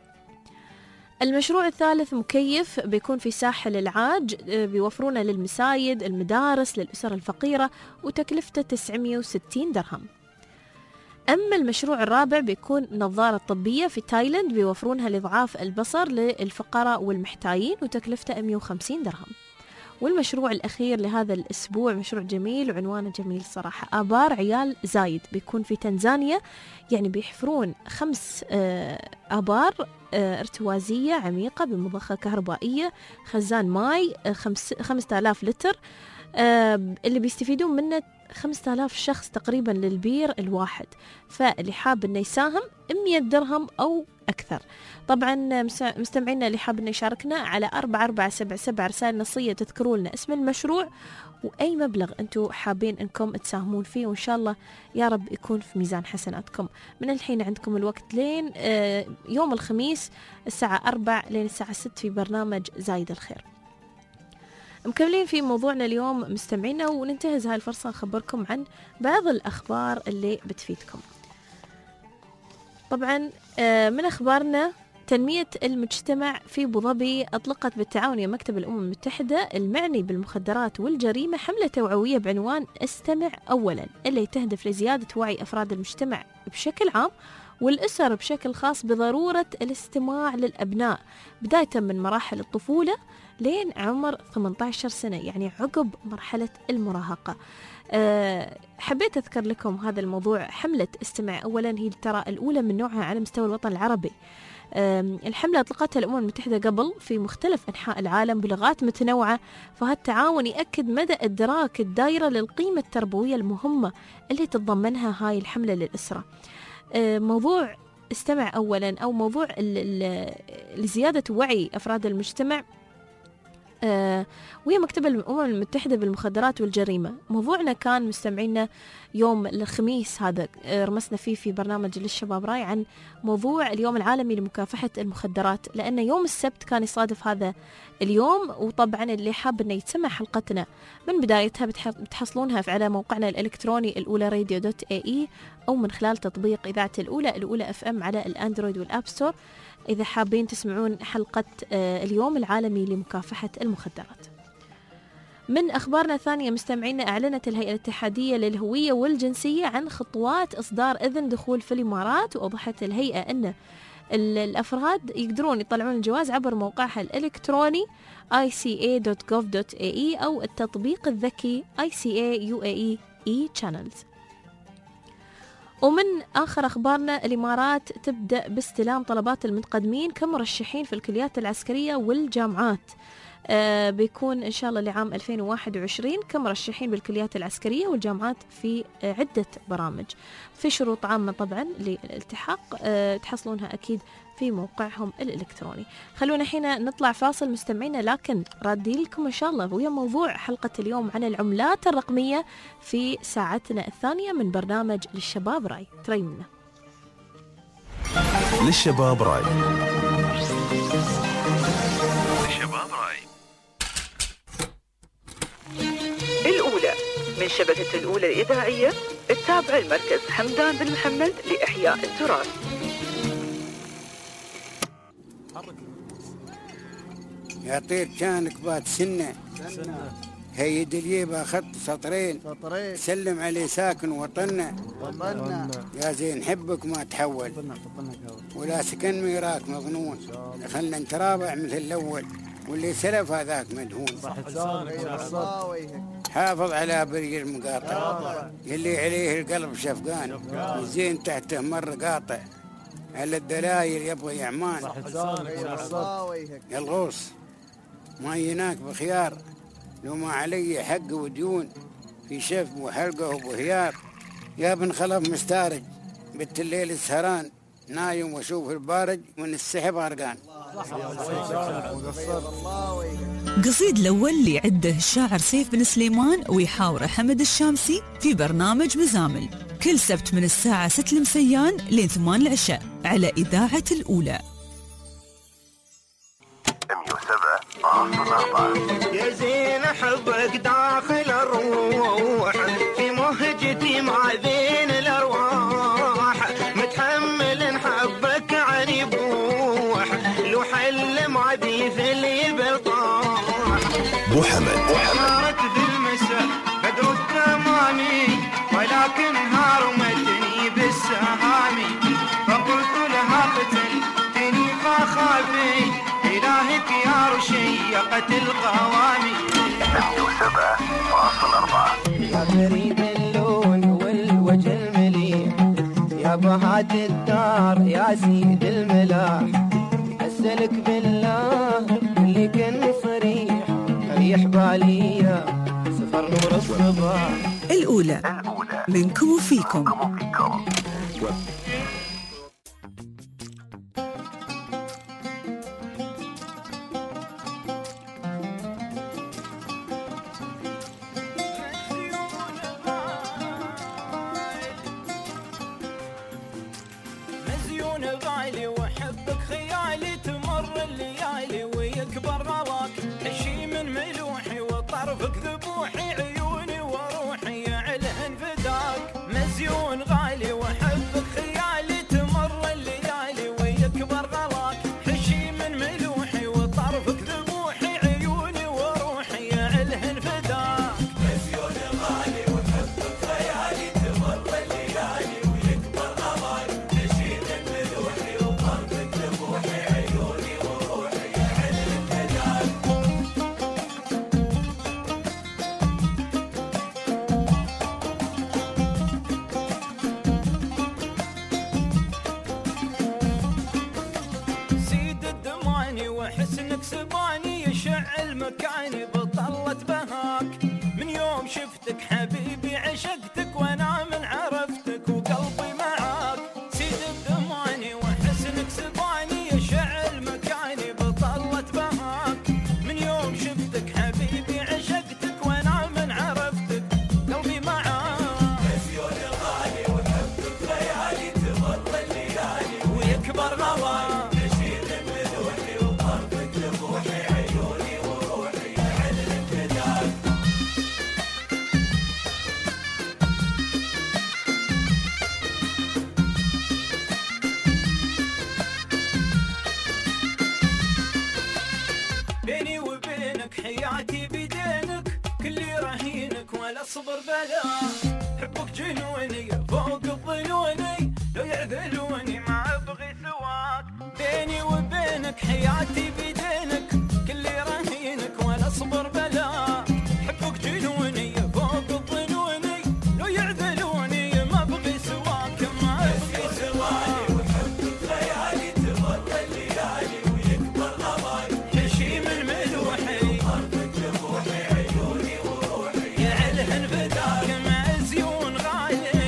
المشروع الثالث مكيف بيكون في ساحل العاج، بيوفرونه للمسايد المدارس للأسر الفقيرة وتكلفته 960 درهم. أما المشروع الرابع بيكون نظارة طبية في تايلاند، بيوفرونها لضعاف البصر للفقراء والمحتاجين وتكلفته 150 درهم. والمشروع الأخير لهذا الأسبوع مشروع جميل وعنوانه جميل صراحة، آبار عيال زايد، بيكون في تنزانيا، يعني بيحفرون 5 آبار ارتوازية عميقة بمضخة كهربائية، خزان ماي 5000 لتر، اللي بيستفيدون منه 5000 شخص تقريبا للبير الواحد. فاللي حاب انه يساهم 100 درهم او اكثر. طبعا مستمعينا اللي حاب انه يشاركنا على 4477 رسائل نصية تذكروا لنا اسم المشروع واي مبلغ انتم حابين انكم تساهمون فيه، وان شاء الله يا رب يكون في ميزان حسناتكم. من الحين عندكم الوقت لين يوم الخميس الساعة 4 لين الساعة 6 في برنامج زايد الخير. مكملين في موضوعنا اليوم مستمعينا، وننتهز هاي الفرصة أخبركم عن بعض الأخبار اللي بتفيدكم. طبعا من أخبارنا تنمية المجتمع في أبو ظبي أطلقت بالتعاون مع مكتب الأمم المتحدة المعني بالمخدرات والجريمة حملة توعوية بعنوان استمع أولا، اللي تهدف لزيادة وعي أفراد المجتمع بشكل عام والأسر بشكل خاص بضرورة الاستماع للأبناء بداية من مراحل الطفولة لين عمر 18 سنة، يعني عقب مرحلة المراهقة. حبيت أذكر لكم هذا الموضوع. حملة استمع أولا هي ترى الأولى من نوعها على مستوى الوطن العربي. الحملة أطلقتها الأمم المتحدة قبل في مختلف أنحاء العالم بلغات متنوعة، فهالتعاون يأكد مدى إدراك الدائرة للقيمة التربوية المهمة اللي تتضمنها هاي الحملة للأسرة. موضوع استمع أولا أو موضوع لزيادة وعي أفراد المجتمع وهي مكتب الأمم المتحدة بالمخدرات والجريمة. موضوعنا كان مستمعينا يوم الخميس هذا رمسنا فيه في برنامج للشباب راي عن موضوع اليوم العالمي لمكافحة المخدرات، لأن يوم السبت كان يصادف هذا اليوم. وطبعا اللي حاب أن يتسمع حلقتنا من بدايتها بتحصلونها على موقعنا الإلكتروني الأولى radio.ae أو من خلال تطبيق إذاعة الأولى FM على الأندرويد والأب ستور إذا حابين تسمعون حلقة اليوم العالمي لمكافحة المخدرات. من أخبارنا الثانية مستمعينا، أعلنت الهيئة الاتحادية للهوية والجنسية عن خطوات إصدار إذن دخول في الإمارات. وأوضحت الهيئة أن الأفراد يقدرون يطلعون الجواز عبر موقعها الإلكتروني ica.gov.ae أو التطبيق الذكي ICA UAE e-channels. ومن آخر أخبارنا، الإمارات تبدأ باستلام طلبات المتقدمين كمرشحين في الكليات العسكرية والجامعات. بيكون إن شاء الله لعام 2021 كمرشحين بالكليات العسكرية والجامعات في عدة برامج. في شروط عامة طبعا للالتحاق تحصلونها أكيد في موقعهم الإلكتروني. خلونا حين نطلع فاصل مستمعينا، لكن رادين لكم إن شاء الله ويا موضوع حلقة اليوم عن العملات الرقمية في ساعتنا الثانية من برنامج للشباب راي. تريمنا للشباب راي. الأولى من شبكة الأولى الإذاعية التابعة المركز حمدان بن محمد لإحياء التراث. يا طير كانك بات سنة هي دليبة خط سطرين سلم عليه ساكن وطننا يا زين حبك ما تحول ولا سكن ميراك مظنون خلنا نترابع مثل الأول واللي سلف هذاك مدهون. حافظ على بري المقاطع يلي عليه القلب شفقان والزين تحته مر قاطع على الدلايل يبغى يعمان. يا الغوص ما يناك بخيار لو ما علي حق وديون في شف وحلقه وبهيار. يا بن خلف مستارج بنت الليل السهران نايم واشوف البارج من السحب غرقان. قصيد الأول اللي عده الشاعر سيف بن سليمان ويحاوره حمد الشامسي في برنامج مزامل كل سبت من الساعة 6 المسيان لين 8 العشاء على إذاعة الأولى. 107.4 يا زين حبك داخل الروح في مهجتي مع ذين الأرواح متحمل حبك عن يبوح لو حل ما بيثل يبطاح. بو حمد صارت بالمساء بدر التمامي ولكن هارمتني بالسهامي فقلت لها قتلتني فخافي إلهك يا رشيقة القوامي. 107.4 يا فريد اللون والوجه المليح يا بهاد الدار يا سيد الملاح أسألك بالله اللي كن صريح ريح بالية سفر نور الصباح. الأولى منكم وفيكم. مزيون غالي وحبك خيالي تمر الليالي ويكبر رواك حشي من ملوحي وطرفك ذبوحي عيوني وروحي علهن فداك. مزيون غالي وحبك خيالي تمر الليالي ويكبر رواك حشي من ملوحي وطرفك ذبوحي عيوني وروحي علهن فداك. مزيون غالي وحبك خيالي تمر الليالي ويكبر رواك حشي من ملوحي وطرفك ذبوحي عيوني وروحي علهن فداك. سيد الدماني وحسنك سباني يشعل مكاني بطلة بهاك من يوم شفتك حبيبي عشقتك وانا من عرفتك وقلبي معاك. سيد الدماني وحسنك سباني يشعل مكاني بطلة بهاك من يوم شفتك حبيبي عشقتك وانا من عرفتك قلبي معاك. مزيون الغالي وحبك خيالي تمر الليالي ويكبر غواك اصبر بلا حبك جنوني فوق الظنوني لو يعذلوني ما ابغي سواك بيني وبينك حياتي بيدينك كل رهينك وانا اصبر بلا حبك جنوني فوق الظنوني لو يعذلوني ما ابغي سواك ما ابغي سواك وحبك ليالي تظل الليالي ويكبر غضاي هشيم الملوحي قلبك جروحي عيوني وروحي يا علهن فداك مع زيون غالي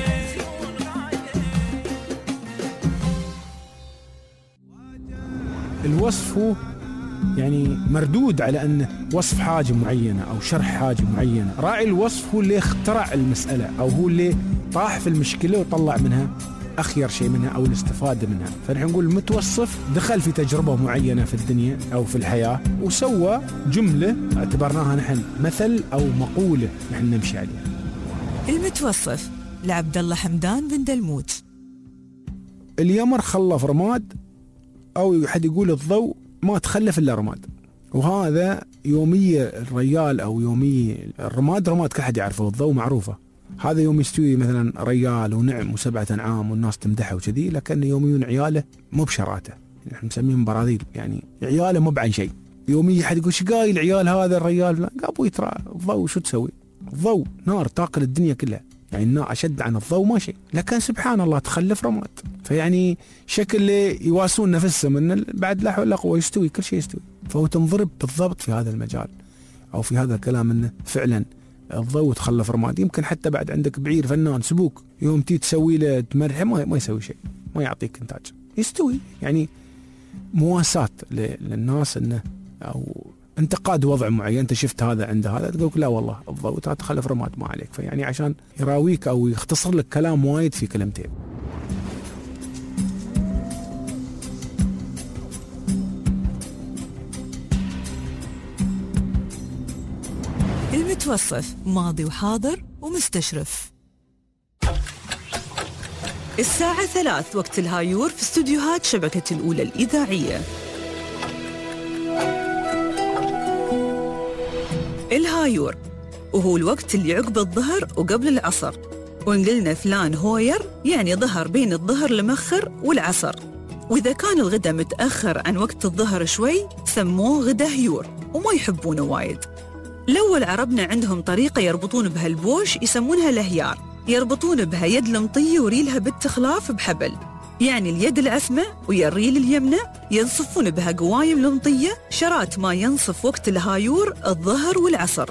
الوصف هو يعني مردود على أنه وصف حاجة معينة أو شرح حاجة معينة. راعي الوصف هو اللي اخترع المسألة أو هو اللي طاح في المشكلة وطلع منها أخير شيء منها أو الاستفادة منها. فنحن نقول المتوصف دخل في تجربة معينة في الدنيا أو في الحياة وسوى جملة اعتبرناها نحن مثل أو مقولة نحن نمشي عليها. المتوصف لعبد الله حمدان بن دلموت. اليمر خلف رماد أو حد يقول الضوء ما تخلف إلا رماد، وهذا يومية الريال أو يومية الرماد. رماد كل حد يعرفه، الضوء معروفة. هذا يوم يستوي مثلا ريال ونعم وسبعة أنعام والناس تمدحه وكذي، لكن يوميون عياله مو بشراته، نحن نسميهم براذيل، يعني عياله مو بعن شيء. يومية حد يقول شقاي العيال هذا الريال، لا أبوي ترى الضوء شو تسوي؟ الضوء نار تاكل الدنيا كلها، يعني النار أشد عن الضوء ما شيء، لكن سبحان الله تخلف رماد. فيعني شكل اللي يواسون نفسهم ان بعد لا حول ولا قوه يستوي كل شيء يستوي. فهو تنضرب بالضبط في هذا المجال او في هذا الكلام انه فعلا الضوء تخلف رماد. يمكن حتى بعد عندك بعير فنان سبوك يوم تي تسوي له تمرحه ما يسوي شيء، ما يعطيك انتاج، يستوي. يعني مواساة للناس انه او انتقاد وضع معين، انت شفت هذا عند هذا تقول لا والله الضوء تخلف رماد ما عليك. فيعني عشان يراويك او يختصر لك كلام وايد في كلمتين. المتوصف ماضي وحاضر ومستشرف. الساعة 3 وقت الهايور في استوديوهات شبكة الأولى الإذاعية. الهايور وهو الوقت اللي عقب الظهر وقبل العصر، وإن قلنا فلان هوير يعني ظهر بين الظهر المخر والعصر. وإذا كان الغدا متأخر عن وقت الظهر شوي سموه غدا هيور وما يحبونه وايد. الأول عربنا عندهم طريقة يربطون بها البوش يسمونها الهيار، يربطون بها يد المطية وريلها بالتخلاف بحبل، يعني اليد العسمة ويا الريل اليمنى ينصفون بها قوايم المطية شرات ما ينصف وقت الهايور الظهر والعصر.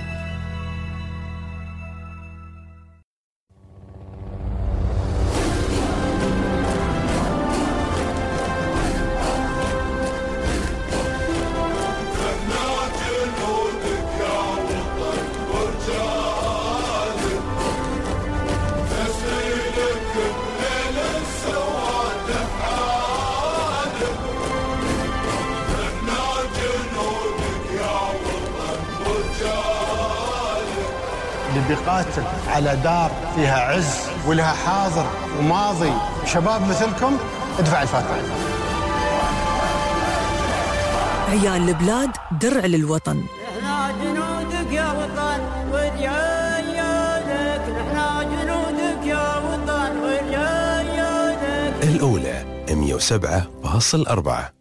اللي بيقاتل على دار فيها عز ولها حاضر وماضي شباب مثلكم ادفع الفاتحة. عيال البلاد درع للوطن. احنا جنودك يا وطن ورجالك، احنا جنودك يا وطن ورجالك. الأولى 107.4.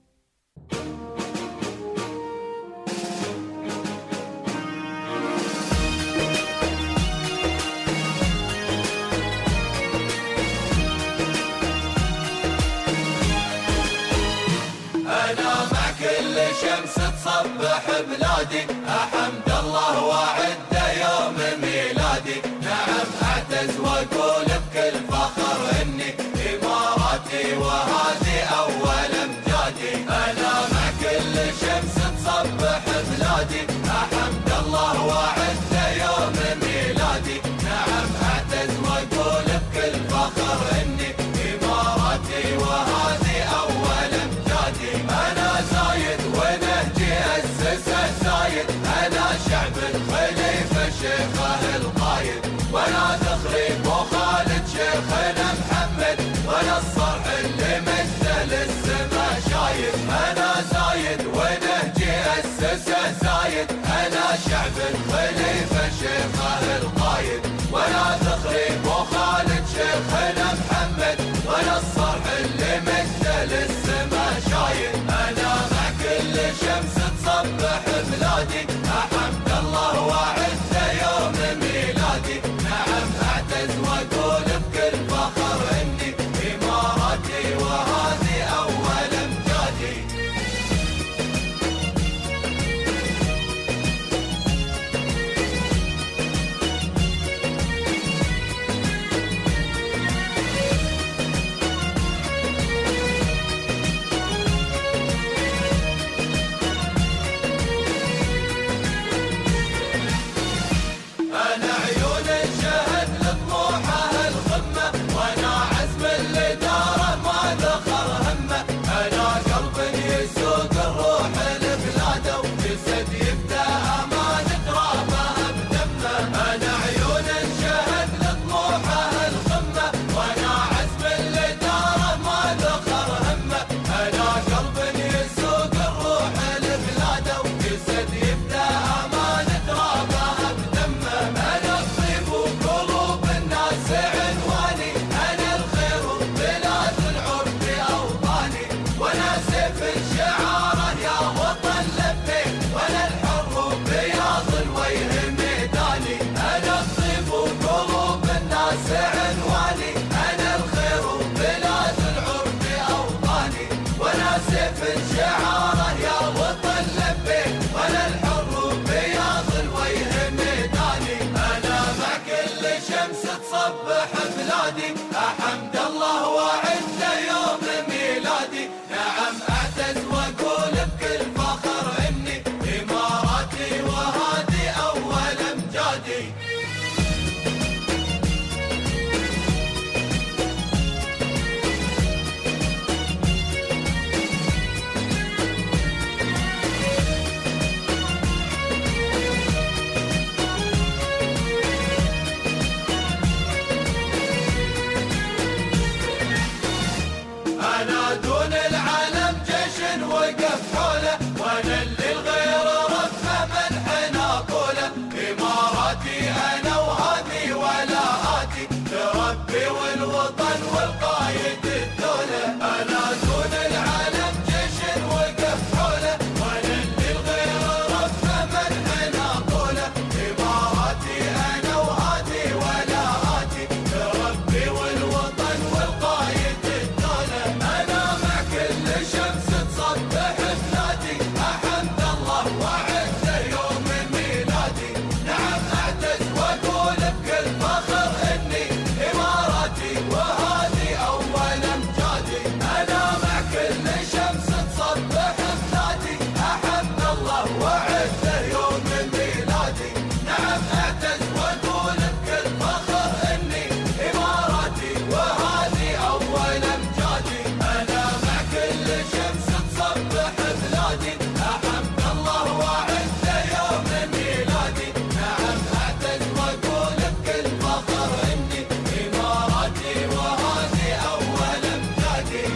صبح بلادي أحمد الله وعد يوم ميلادي، نعم أعتز وأقول بكل فخر إني إماراتي وهذه أول أمجادي. أنا مع كل شمس تصبح بلادي أحمد الله وعد يوم ميلادي، نعم أعتز وأقول بكل فخر إني إماراتي وهذه أول أمجادي. أنا زايد ونهجي أسسه زايد، أنا شعب الخليفة شيخه القايد، وأنا ذخري بو خالد شيخنا محمد، وأنا الصرح اللي مجده للسما شايد. أنا زايد ونهجي أسسه زايد، أنا شعب الخليفة شيخه القايد، خالد شيخنا محمد وانا الصرح اللي مجد للسما شايل. انا مع كل شمس تصبح بلادي حمد الله وعد يوم ميلادي. نعم اعتز واقول بكل فخر اني اماراتي وهذه اول امجادي. أنا عيون الشهد لطموحه الخمة وأنا عزم الإدارة ما ذخر همه. أنا قلب يسوق الروح لبلاده وجسد يبدأ أمان ترابه بدمه. أنا عيون الشهد لطموحه الخمة وأنا عزم الإدارة ما ذخر همه. أنا قلب يسوق الروح لبلاده وجسد يبدأ أمان ترابه بدمه. أنا الطيب وقلوب الناس عنواني أنا الخير وبلاد العرب أوطاني. وأنا سيف الشعارة يا وطن لبيك وأنا الحر وبياض الوجه ميداني. أنا الطيب وقلوب الناس عنواني أنا الخير وبلاد العرب أوطاني. وأنا سيف الشعارة يا وطن لبيك وأنا الحر وبياض الوجه ميداني. أنا مع كل شمس تصبح بلادي حمد الله وعد يوم ميلادي. نعم أعتز وأقول بكل فخر إني إماراتي وهذه أول أمجادي. أنا دون العالم جيش وقف حوله وأنا اللي الغير رفه منحنا قوله. إماراتي أنا وهذه ولاءاتي لربي والوطن والقايد الدولة. أنا دون العالم جيش وقف حوله وأنا اللي الغير رفه منحنا قوله. إماراتي أنا وهذه ولاءاتي لربي والوطن والقايد الدولة. أنا مع كل شمس تصبح بلادي حمد الله وعد يوم ميلادي. نعم أعتز وأقول بكل فخر إني إماراتي وهذه أول أمجادي. أنا مع كل شمس تصبح بلادي حمد الله وعد يوم ميلادي. نعم أعتز وأقول بكل فخر إني إماراتي وهذه أول أمجادي. أنا مع كل شمس تصبح بلادي حمد الله وعد يوم ميلادي. نعم أعتز وأقول بكل فخر إني إماراتي وهذه أول أمجادي.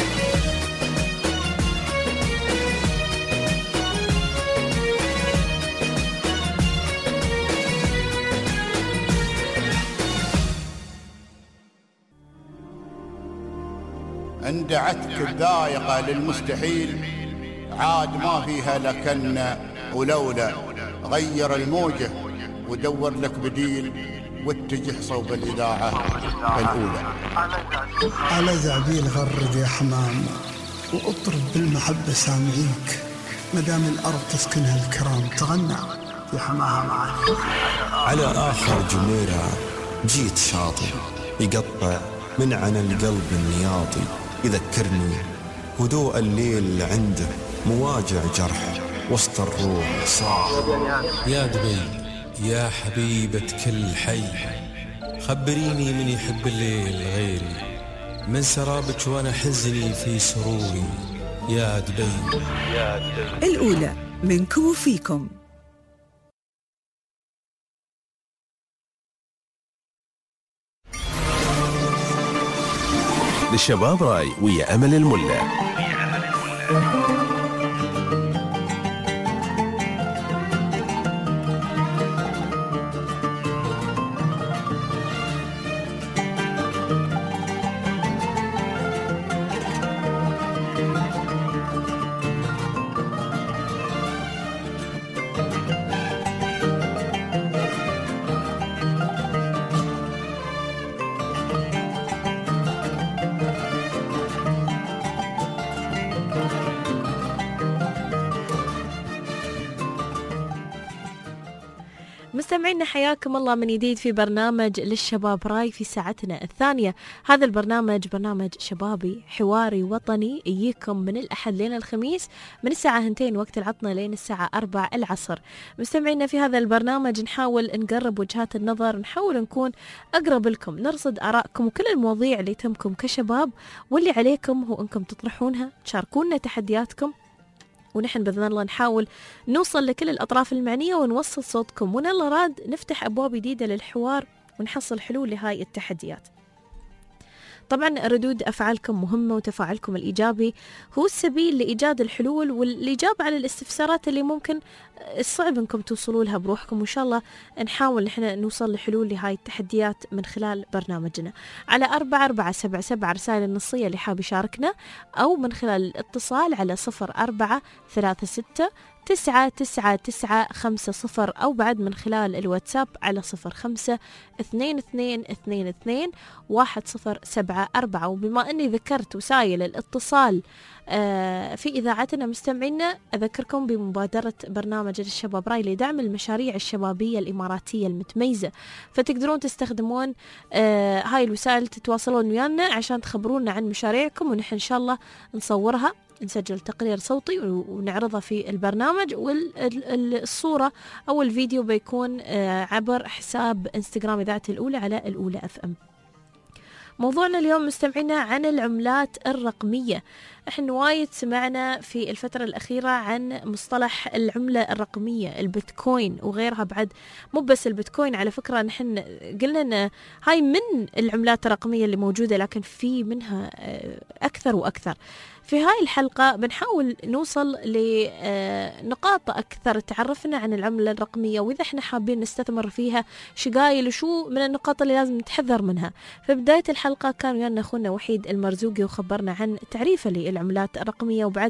اندعتك الذائقة للمستحيل عاد ما فيها لكن ولولا. غير الموجة ودور لك بديل واتجه صوب الإذاعة الأولى. على زعبيل غرد يا حمام واطرب بالمحبة سامعيك. مدام الأرض تسكنها الكرام تغنى في حماها معك. على آخر جميرة جيت شاطئ يقطع من عن القلب النياطي. يذكرني هدوء الليل عنده مواجع جرح وسط الروح صاح. يا دبي يا حبيبة كل حي خبريني من يحب الليل غيري. من سرابك وانا حزني في سروري. يا دبي الأولى منكم وفيكم. للشباب راي ويا أمل الملا. مستمعينا حياكم الله من جديد في برنامج للشباب راي في ساعتنا الثانية. هذا البرنامج برنامج شبابي حواري وطني يجيكم من الأحد لين الخميس من الساعة 2 وقت العطنة لين الساعة 4 العصر. مستمعينا في هذا البرنامج نحاول نقرب وجهات النظر، نحاول نكون أقرب لكم، نرصد آرائكم وكل المواضيع اللي تهمكم كشباب، واللي عليكم هو أنكم تطرحونها، تشاركونا تحدياتكم، ونحن بإذن الله نحاول نوصل لكل الأطراف المعنية ونوصل صوتكم، ونلا راد نفتح أبواب جديدة للحوار ونحصل حلول لهاي التحديات. طبعا ردود أفعالكم مهمة وتفاعلكم الإيجابي هو السبيل لإيجاد الحلول والإجابة على الاستفسارات اللي ممكن الصعب أنكم توصلوا لها بروحكم، وإن شاء الله نحاول نحن نوصل لحلول لهاي التحديات من خلال برنامجنا على 4477 رسائل النصية اللي حاب يشاركنا، أو من خلال الاتصال على 0436 99950، أو بعد من خلال الواتساب على 0522221074. وبما أني ذكرت وسائل الاتصال في إذاعتنا مستمعينا، أذكركم بمبادرة برنامج للشباب راي لدعم المشاريع الشبابية الإماراتية المتميزة، فتقدرون تستخدمون هاي الوسائل تتواصلون ويانا عشان تخبرونا عن مشاريعكم، ونحن إن شاء الله نصورها، نسجل تقرير صوتي ونعرضها في البرنامج، والصورة أو الفيديو بيكون عبر حساب انستغرام إذاعة الأولى على الأولى FM. موضوعنا اليوم مستمعينا عن العملات الرقمية. احنا وايد سمعنا في الفترة الأخيرة عن مصطلح العملة الرقمية، البيتكوين وغيرها. بعد مو بس البيتكوين، على فكرة نحن قلنا ان هاي من العملات الرقمية اللي موجودة، لكن في منها أكثر وأكثر. في هاي الحلقة بنحاول نوصل لنقاط أكثر تعرفنا عن العملة الرقمية، وإذا احنا حابين نستثمر فيها شقايل وشو من النقاط اللي لازم نتحذر منها. في بداية الحلقة كان ويانا أخونا وحيد المرزوقي وخبرنا عن تعريفه للعملات الرقمية، وبعد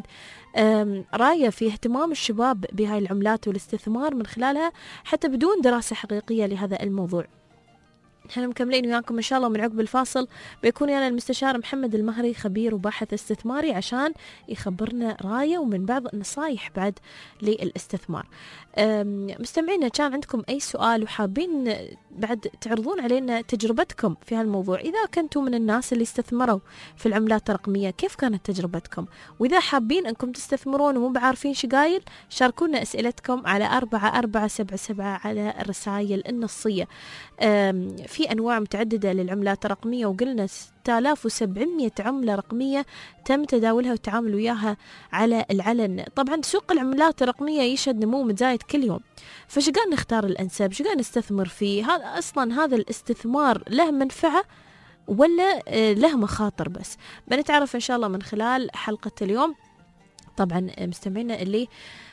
راية في اهتمام الشباب بهاي العملات والاستثمار من خلالها حتى بدون دراسة حقيقية لهذا الموضوع. احنا مكملين وياكم ان شاء الله. من عقب الفاصل بيكون يعني المستشار محمد المهري خبير وباحث استثماري عشان يخبرنا رايه ومن بعض النصايح بعد للاستثمار. مستمعينا كان عندكم اي سؤال وحابين بعد تعرضون علينا تجربتكم في هالموضوع، اذا كنتم من الناس اللي استثمروا في العملات الرقمية كيف كانت تجربتكم، واذا حابين انكم تستثمرون ومو بعارفين شقايل شاركونا اسئلتكم على 4477 على الرسائل النصية. في أنواع متعددة للعملات الرقمية، وقلنا 6700 عملة رقمية تم تداولها والتعامل وياها على العلن. طبعا سوق العملات الرقمية يشهد نمو متزايد كل يوم، فشقال نختار الأنسب، شقال نستثمر فيه. هذا أصلا هذا الاستثمار له منفعة ولا له مخاطر؟ بس بنتعرف إن شاء الله من خلال حلقة اليوم. طبعا مستمعينا اللي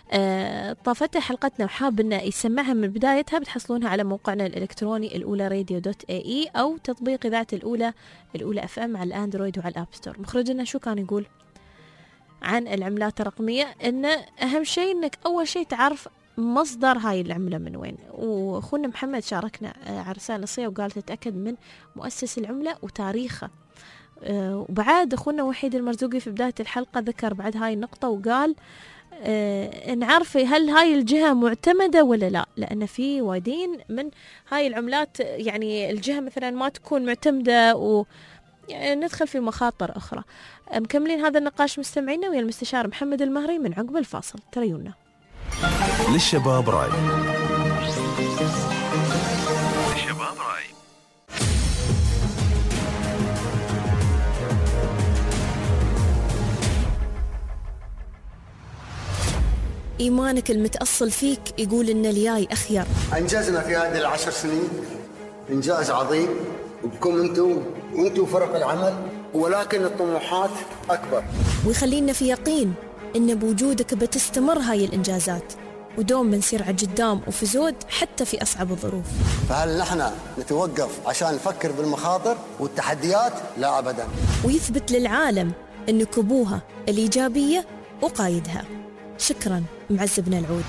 طافتها حلقتنا وحاب انه يسمعها من بدايتها بتحصلونها على موقعنا الالكتروني الأولى-radio.ae او تطبيق اذاعه الأولى FM على الاندرويد وعلى الاب ستور. مخرجنا شو كان يقول عن العملات الرقميه؟ ان اهم شيء انك اول شيء تعرف مصدر هاي العمله من وين، واخونا محمد شاركنا على رسالة نصية وقال تتاكد من مؤسس العمله وتاريخه. وبعد اخونا وحيد المرزوقي في بدايه الحلقه ذكر بعد هاي النقطه وقال نعرف هل هاي الجهة معتمدة ولا لا، لأن في وايدين من هاي العملات يعني الجهة مثلا ما تكون معتمدة وندخل في مخاطر أخرى. مكملين هذا النقاش مستمعينا ويا المستشار محمد المهري من عقب الفاصل. تريونا للشباب راي. إيمانك المتأصل فيك يقول إن الياي أخير. أنجزنا في هذه ال10 سنين إنجاز عظيم بكم أنتم فرق العمل، ولكن الطموحات أكبر. ويخلينا في يقين إن بوجودك بتستمر هاي الإنجازات، ودوم بنسير على قدام وفي زود حتى في أصعب الظروف. فهل نحن نتوقف عشان نفكر بالمخاطر والتحديات؟ لا أبدا. ويثبت للعالم إنك أبوها الإيجابية وقايدها. شكرا معز بن العود.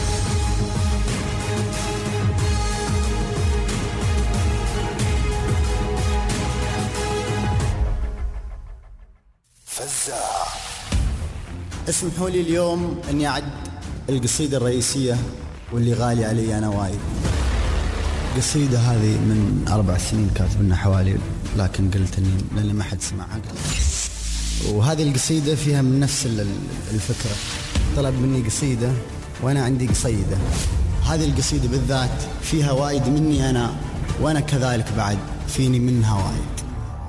فزاع. اسمحوا لي اليوم اني اعد القصيدة الرئيسية واللي غالي علي انا وايد. قصيدة هذه من 4 سنين كاتبنا حوالي، لكن قلت إني لأن ما حد سمعها. وهذه القصيدة فيها من نفس الفكرة. طلب مني قصيدة وأنا عندي قصيدة. هذه القصيدة بالذات فيها وايد مني أنا، وأنا كذلك بعد فيني منها وايد.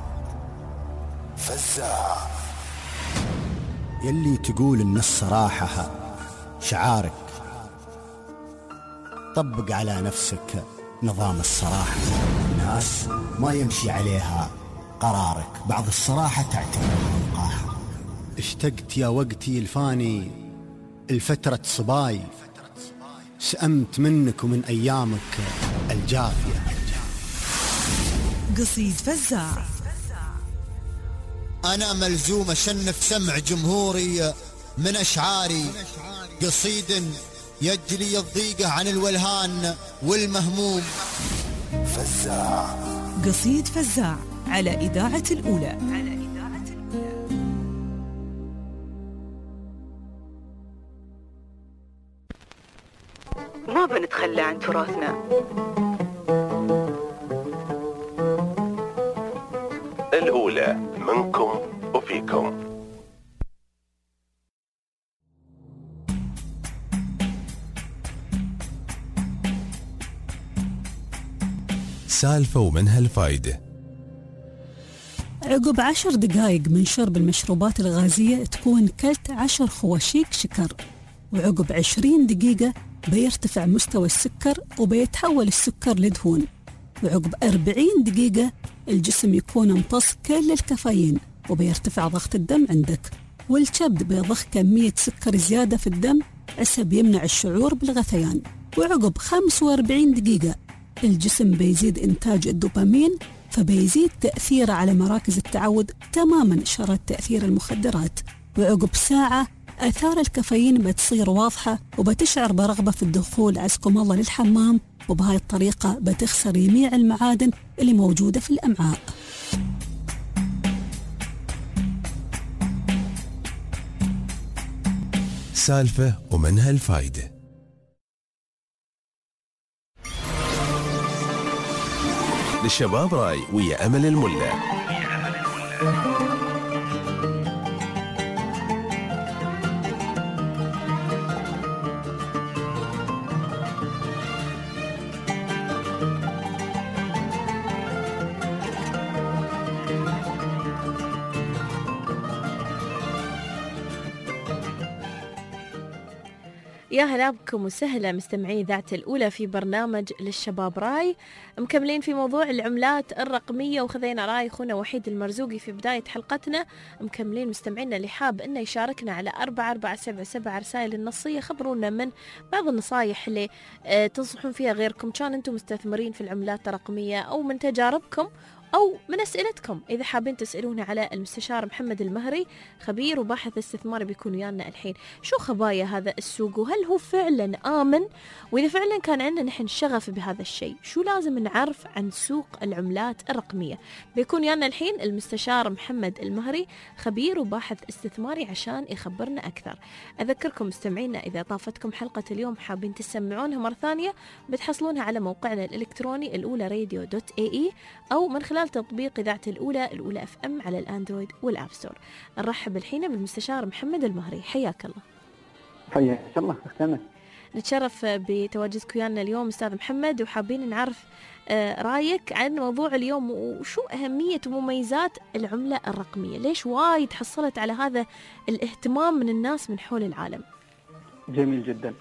فزاع. يلي تقول إن الصراحة شعارك، طبق على نفسك نظام الصراحة. الناس ما يمشي عليها قرارك، بعض الصراحة تعتبرها وقاحة. اشتقت يا وقتي الفاني الفترة صباي، سأمت منك ومن أيامك الجافية. قصيد فزاع. أنا ملزوم أشنف سمع جمهوري من أشعاري، قصيد يجلي الضيقة عن الولهان والمهموم. فزاع. قصيد فزاع على إذاعة الأولى. ما بنتخلى عن تراثنا. الأولى منكم وفيكم. سالفة ومنها الفايدة. عقب 10 دقائق من شرب المشروبات الغازية تكون كلت 10 خواشيك شكر، وعقب 20 دقيقة بيرتفع مستوى السكر وبيتحول السكر لدهون، وعقب 40 دقيقة الجسم يكون امتص كل الكافيين وبيرتفع ضغط الدم عندك، والكبد بيضخ كمية سكر زيادة في الدم عسى يمنع الشعور بالغثيان، وعقب 45 دقيقة الجسم بيزيد إنتاج الدوبامين فبيزيد تأثيره على مراكز التعود تماما شرط تأثير المخدرات، وعقب ساعة آثار الكافيين بتصير واضحة وبتشعر برغبة في الدخول عزكم الله للحمام، وبهاي الطريقة بتخسر جميع المعادن اللي موجودة في الأمعاء. سالفة ومنها الفايدة. للشباب راي ويا أمل الملا. يا هلا بكم وسهلا مستمعي إذاعة الأولى في برنامج للشباب راي. مكملين في موضوع العملات الرقمية وخذينا راي أخونا وحيد المرزوقي في بداية حلقتنا. مكملين مستمعينا اللي حاب إنه يشاركنا على 4477 رسائل النصية، خبرونا من بعض النصايح اللي تنصحون فيها غيركم كان أنتم مستثمرين في العملات الرقمية، أو من تجاربكم أو من أسئلتكم. إذا حابين تسألونا على المستشار محمد المهري خبير وباحث استثماري بيكون ويانا الحين. شو خبايا هذا السوق وهل هو فعلا آمن؟ وإذا فعلا كان عندنا نحن شغف بهذا الشيء شو لازم نعرف عن سوق العملات الرقمية؟ بيكون ويانا الحين المستشار محمد المهري خبير وباحث استثماري عشان يخبرنا أكثر. أذكركم مستمعينا إذا طافتكم حلقة اليوم حابين تسمعونها مرة ثانية بتحصلونها على موقعنا الإلكتروني الأولى radio.ae أو من خلال تطبيق إذاعة الأولى FM على الأندرويد والآب ستور. نرحب الحين بالمستشار محمد المهري، حياك الله. حياك الله أختنا. نتشرف بتواجدك ويانا اليوم أستاذ محمد، وحابين نعرف رأيك عن موضوع اليوم وشو أهمية ومميزات العملة الرقمية، ليش وايد حصلت على هذا الاهتمام من الناس من حول العالم؟ جميل جدا.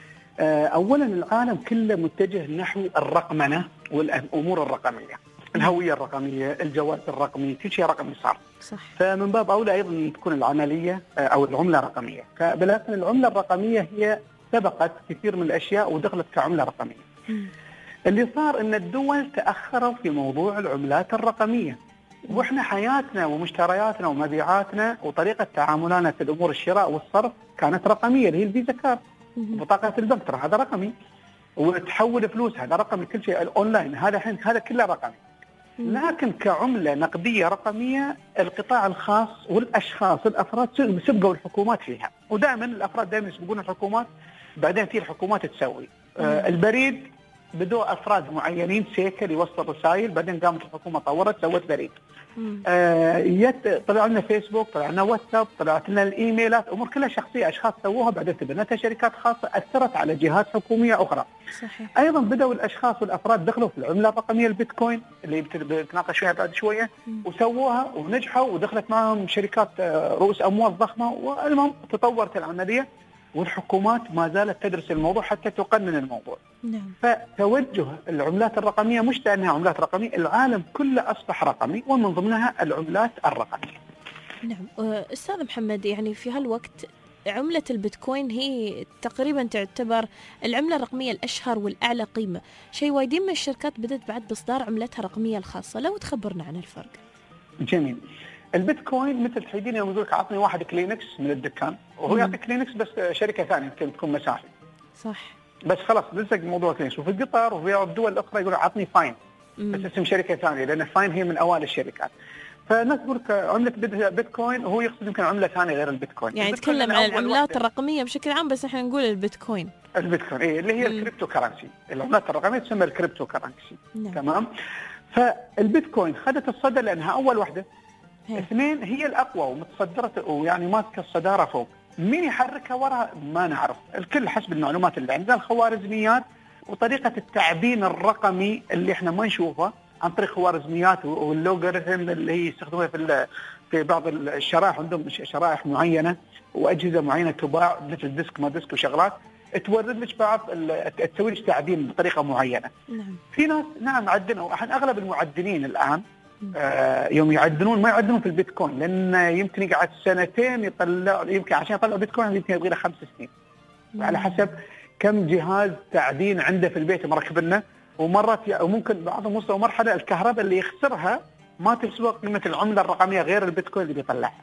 أولا العالم كله متجه نحو الرقمنة والأمور الرقمية، الهوية الرقمية، الجواز الرقمي، كل شيء رقمي صار. صح. فمن باب أولى أيضا تكون العملية أو العملة رقمية، فبالأصل العملة الرقمية هي سبقت كثير من الأشياء ودخلت كعملة رقمية. اللي صار أن الدول تأخروا في موضوع العملات الرقمية، وإحنا حياتنا ومشترياتنا ومبيعاتنا وطريقة تعاملنا في الأمور الشراء والصرف كانت رقمية، اللي هي الفيزا كارد، بطاقة البنك ترى هذا رقمي، وتحول فلوس هذا رقمي، كل شيء الأونلاين هذا كله رقمي. لكن كعملة نقدية رقمية القطاع الخاص والأشخاص الأفراد سبقوا الحكومات فيها، ودائما الأفراد دائما يسبقون الحكومات، بعدين في الحكومات تسوي. البريد بدوا افراد معينين سيكل يوصل رسائل، بعدين قامت الحكومه طورت سوت بريد. طلع لنا فيسبوك، طلع لنا واتساب، طلعت لنا الايميلات، امور كلها شخصيه اشخاص سووها بعدين تبنتها شركات خاصه اثرت على جهات حكوميه اخرى. صحيح. ايضا بداوا الاشخاص والافراد دخلوا في العمله الرقميه البيتكوين اللي بنتناقش فيها بعد شويه وسووها ونجحوا ودخلت معهم شركات رؤوس اموال ضخمه، والمهم تطورت العمليه والحكومات ما زالت تدرس الموضوع حتى تقنن الموضوع. نعم. فتوجه العملات الرقميه مش لانها عملات رقميه، العالم كله اصبح رقمي ومن ضمنها العملات الرقميه. نعم. استاذ محمد، يعني في هالوقت عملة البيتكوين هي تقريبا تعتبر العملة الرقمية الأشهر والأعلى قيمة، شيء وايدين من الشركات بدأت بعد بإصدار عملتها الرقمية الخاصة، لو تخبرنا عن الفرق. جميل. البيتكوين مثل تحديدا يوم يقول لك عطني واحد كلينكس من الدكان وهو يعطيك كلينكس بس شركة ثانية يمكن تكون مسافة. صح. بس خلاص لزق موضوع كلينكس. وفي قطر وفي الدول الأخرى يقول عطني فاين بس اسم شركة ثانية، لأن فاين هي من أوائل الشركات. فالناس تقول لك عملة بيتكوين وهو يقصد يمكن عملة ثانية غير البيتكوين. يعني يتكلم عن العملات الرقمية بشكل عام، بس احنا نقول البيتكوين. البيتكوين إيه اللي هي الكريبتو كرنسي، العملات الرقمية تسمى الكريبتو كرنسي. نعم. تمام. فالبيتكوين خدت الصدى لأنها أول واحدة. اثنين هي الأقوى ومتصدرة ويعني ماسكة الصدارة فوق. مين يحركها وراها ما نعرف، الكل حسب المعلومات اللي عندنا، الخوارزميات وطريقة التعبين الرقمي اللي احنا ما نشوفه عن طريق خوارزميات واللوغاريتم اللي هي يستخدموها في بعض الشرائح، عندهم شرائح معينة وأجهزة معينة تباع مثل ديسك ما ديسك وشغلات تورد لك بعض تسوي لك تعدين بطريقة معينة. نعم. في ناس نعم عدنوا، احنا أغلب المعدنين الآن يوم يعدنون ما يعدنون في البيتكوين، لأن يمكن يقعد سنتين يطلع، يمكن عشان يطلع بيتكوين يمكن يبغي له 5 سنين. على حسب كم جهاز تعدين عنده في البيت مركبنا، ومرات وممكن بعضهم وصلوا مرحلة الكهرباء اللي يخسرها ما تسوى قيمة العملة الرقمية غير البيتكوين اللي بيطلعها.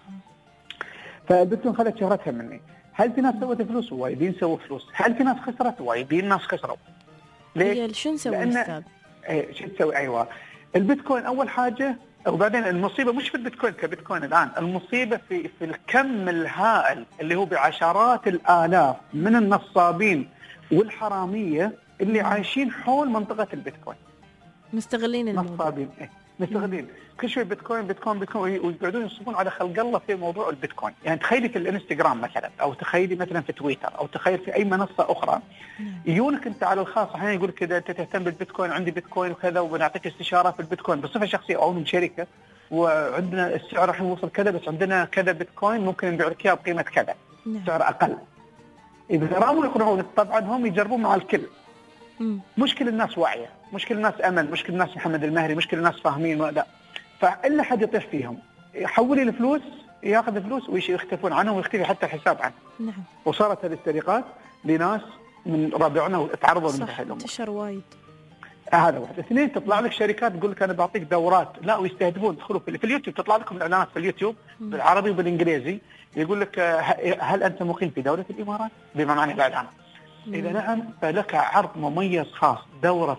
فالبيتكوين خلت شهرتها مني. هل في ناس سوت فلوس؟ وايدين سووا فلوس. هل في ناس خسرت؟ وايدين ناس خسروا. ليه؟ شو نسوي أستاذ؟ شو تسوي؟ أيوة. البيتكوين أول حاجة، وبعدين المصيبة مش في البيتكوين كبيتكوين الآن، المصيبة في الكم الهائل اللي هو بعشرات الآلاف من النصابين والحرامية اللي عايشين حول منطقة البيتكوين. مستغلين الموضوع. نصابين مستغلين كل شوي بيتكوين بيتكوين بيتكوين ويقعدون ينصبون على خلق الله في موضوع البيتكوين. يعني تخيلي في الانستغرام مثلا، او تخيلي مثلا في تويتر، او تخيل في اي منصه اخرى، يجونك انت على الخاص احيانا يقول لك اذا انت تهتم بالبيتكوين عندي بيتكوين وكذا وبنعطيك استشاره في البيتكوين بصفه شخصيه او من شركه، وعندنا السعر راح يوصل كذا بس عندنا كذا بيتكوين ممكن نبيع لك اياه بقيمه كذا. سعر اقل. اذا راموا يقنعون طبعا هم يجربون مع الكل. مش كل الناس واعيه، مش كل الناس امل، مش كل الناس محمد المهري، مش كل الناس فاهمين، لا. فإلا حد يطيح فيهم يحول الفلوس، ياخذ الفلوس ويختفون عنهم ويختفي حتى الحساب عنه. نعم. وصارت هذه السرقات لناس من ربعنا وتعرضوا صح. انتشر وايد. هذا واحد. اثنين، تطلع لك شركات تقول لك انا بعطيك دورات، لا ويستهدفون يدخلوا في اليوتيوب، تطلع لكم الاعلانات في اليوتيوب بالعربي وبالانجليزي، يقول لك هل انت مقيم في دوله الامارات؟ بما معنى الاعلان. إذا نعم فلك عرض مميز خاص، دورة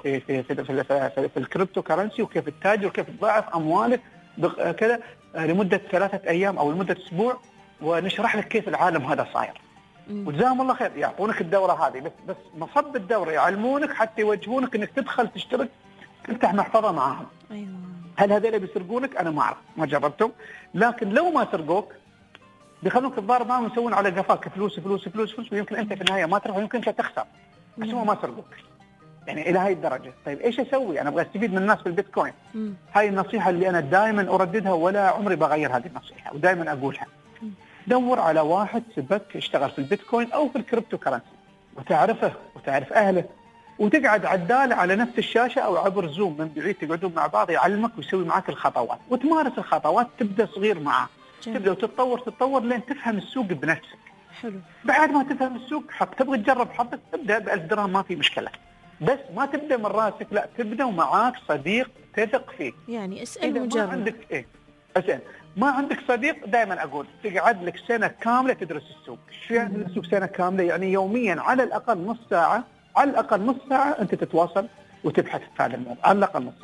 في الكريبتو كرنسي وكيف التاجر وكيف تضاعف أموالك كذا لمدة 3 أيام أو لمدة أسبوع، ونشرح لك كيف العالم هذا صاير. وجزاهم الله خير يعطونك الدورة هذه، بس مصب الدورة يعلمونك حتى يوجهونك إنك تدخل تشترك تفتح محفظة معاهم. أيوة. هل هذول بيسرقونك؟ أنا ما أعرف، ما جربتهم، لكن لو ما سرقوك بيخلوك تضارب معهم ويسوون على قفاك فلوس فلوس فلوس فلوس، ويمكن انت في النهايه ما تربح ويمكن انت تخسر، بس هم ما سرقوك. يعني الى هاي الدرجه. طيب ايش اسوي؟ انا ابغى استفيد من الناس في البيتكوين. هاي النصيحه اللي انا دائما ارددها ولا عمري بغير هذه النصيحه ودائما اقولها. دور على واحد سبك يشتغل في البيتكوين او في الكريبتو كرنسي وتعرفه وتعرف اهله، وتقعد عداله على نفس الشاشه او عبر زوم من بعيد، تقعدون مع بعض يعلمك ويسوي معك الخطوات وتمارس الخطوات، تبدا صغير معاه. تبدأ تتطور لين تفهم السوق بنفسك. حلو. بعد ما تفهم السوق تبغى تجرب حظك، تبدأ ب1000 درهم ما في مشكلة، بس ما تبدأ من راسك، لا تبدأ ومعاك صديق تثق فيه. يعني اسأل وجرب. ما عندك اسأل. ما عندك صديق دائما أقول تقعد لك سنة كاملة تدرس السوق. شو يعني السوق سنة كاملة؟ يعني يوميا على الأقل نص ساعة، على الأقل نص ساعة أنت تتواصل وتبحث في هذا الموضوع، على الأقل نص ساعة.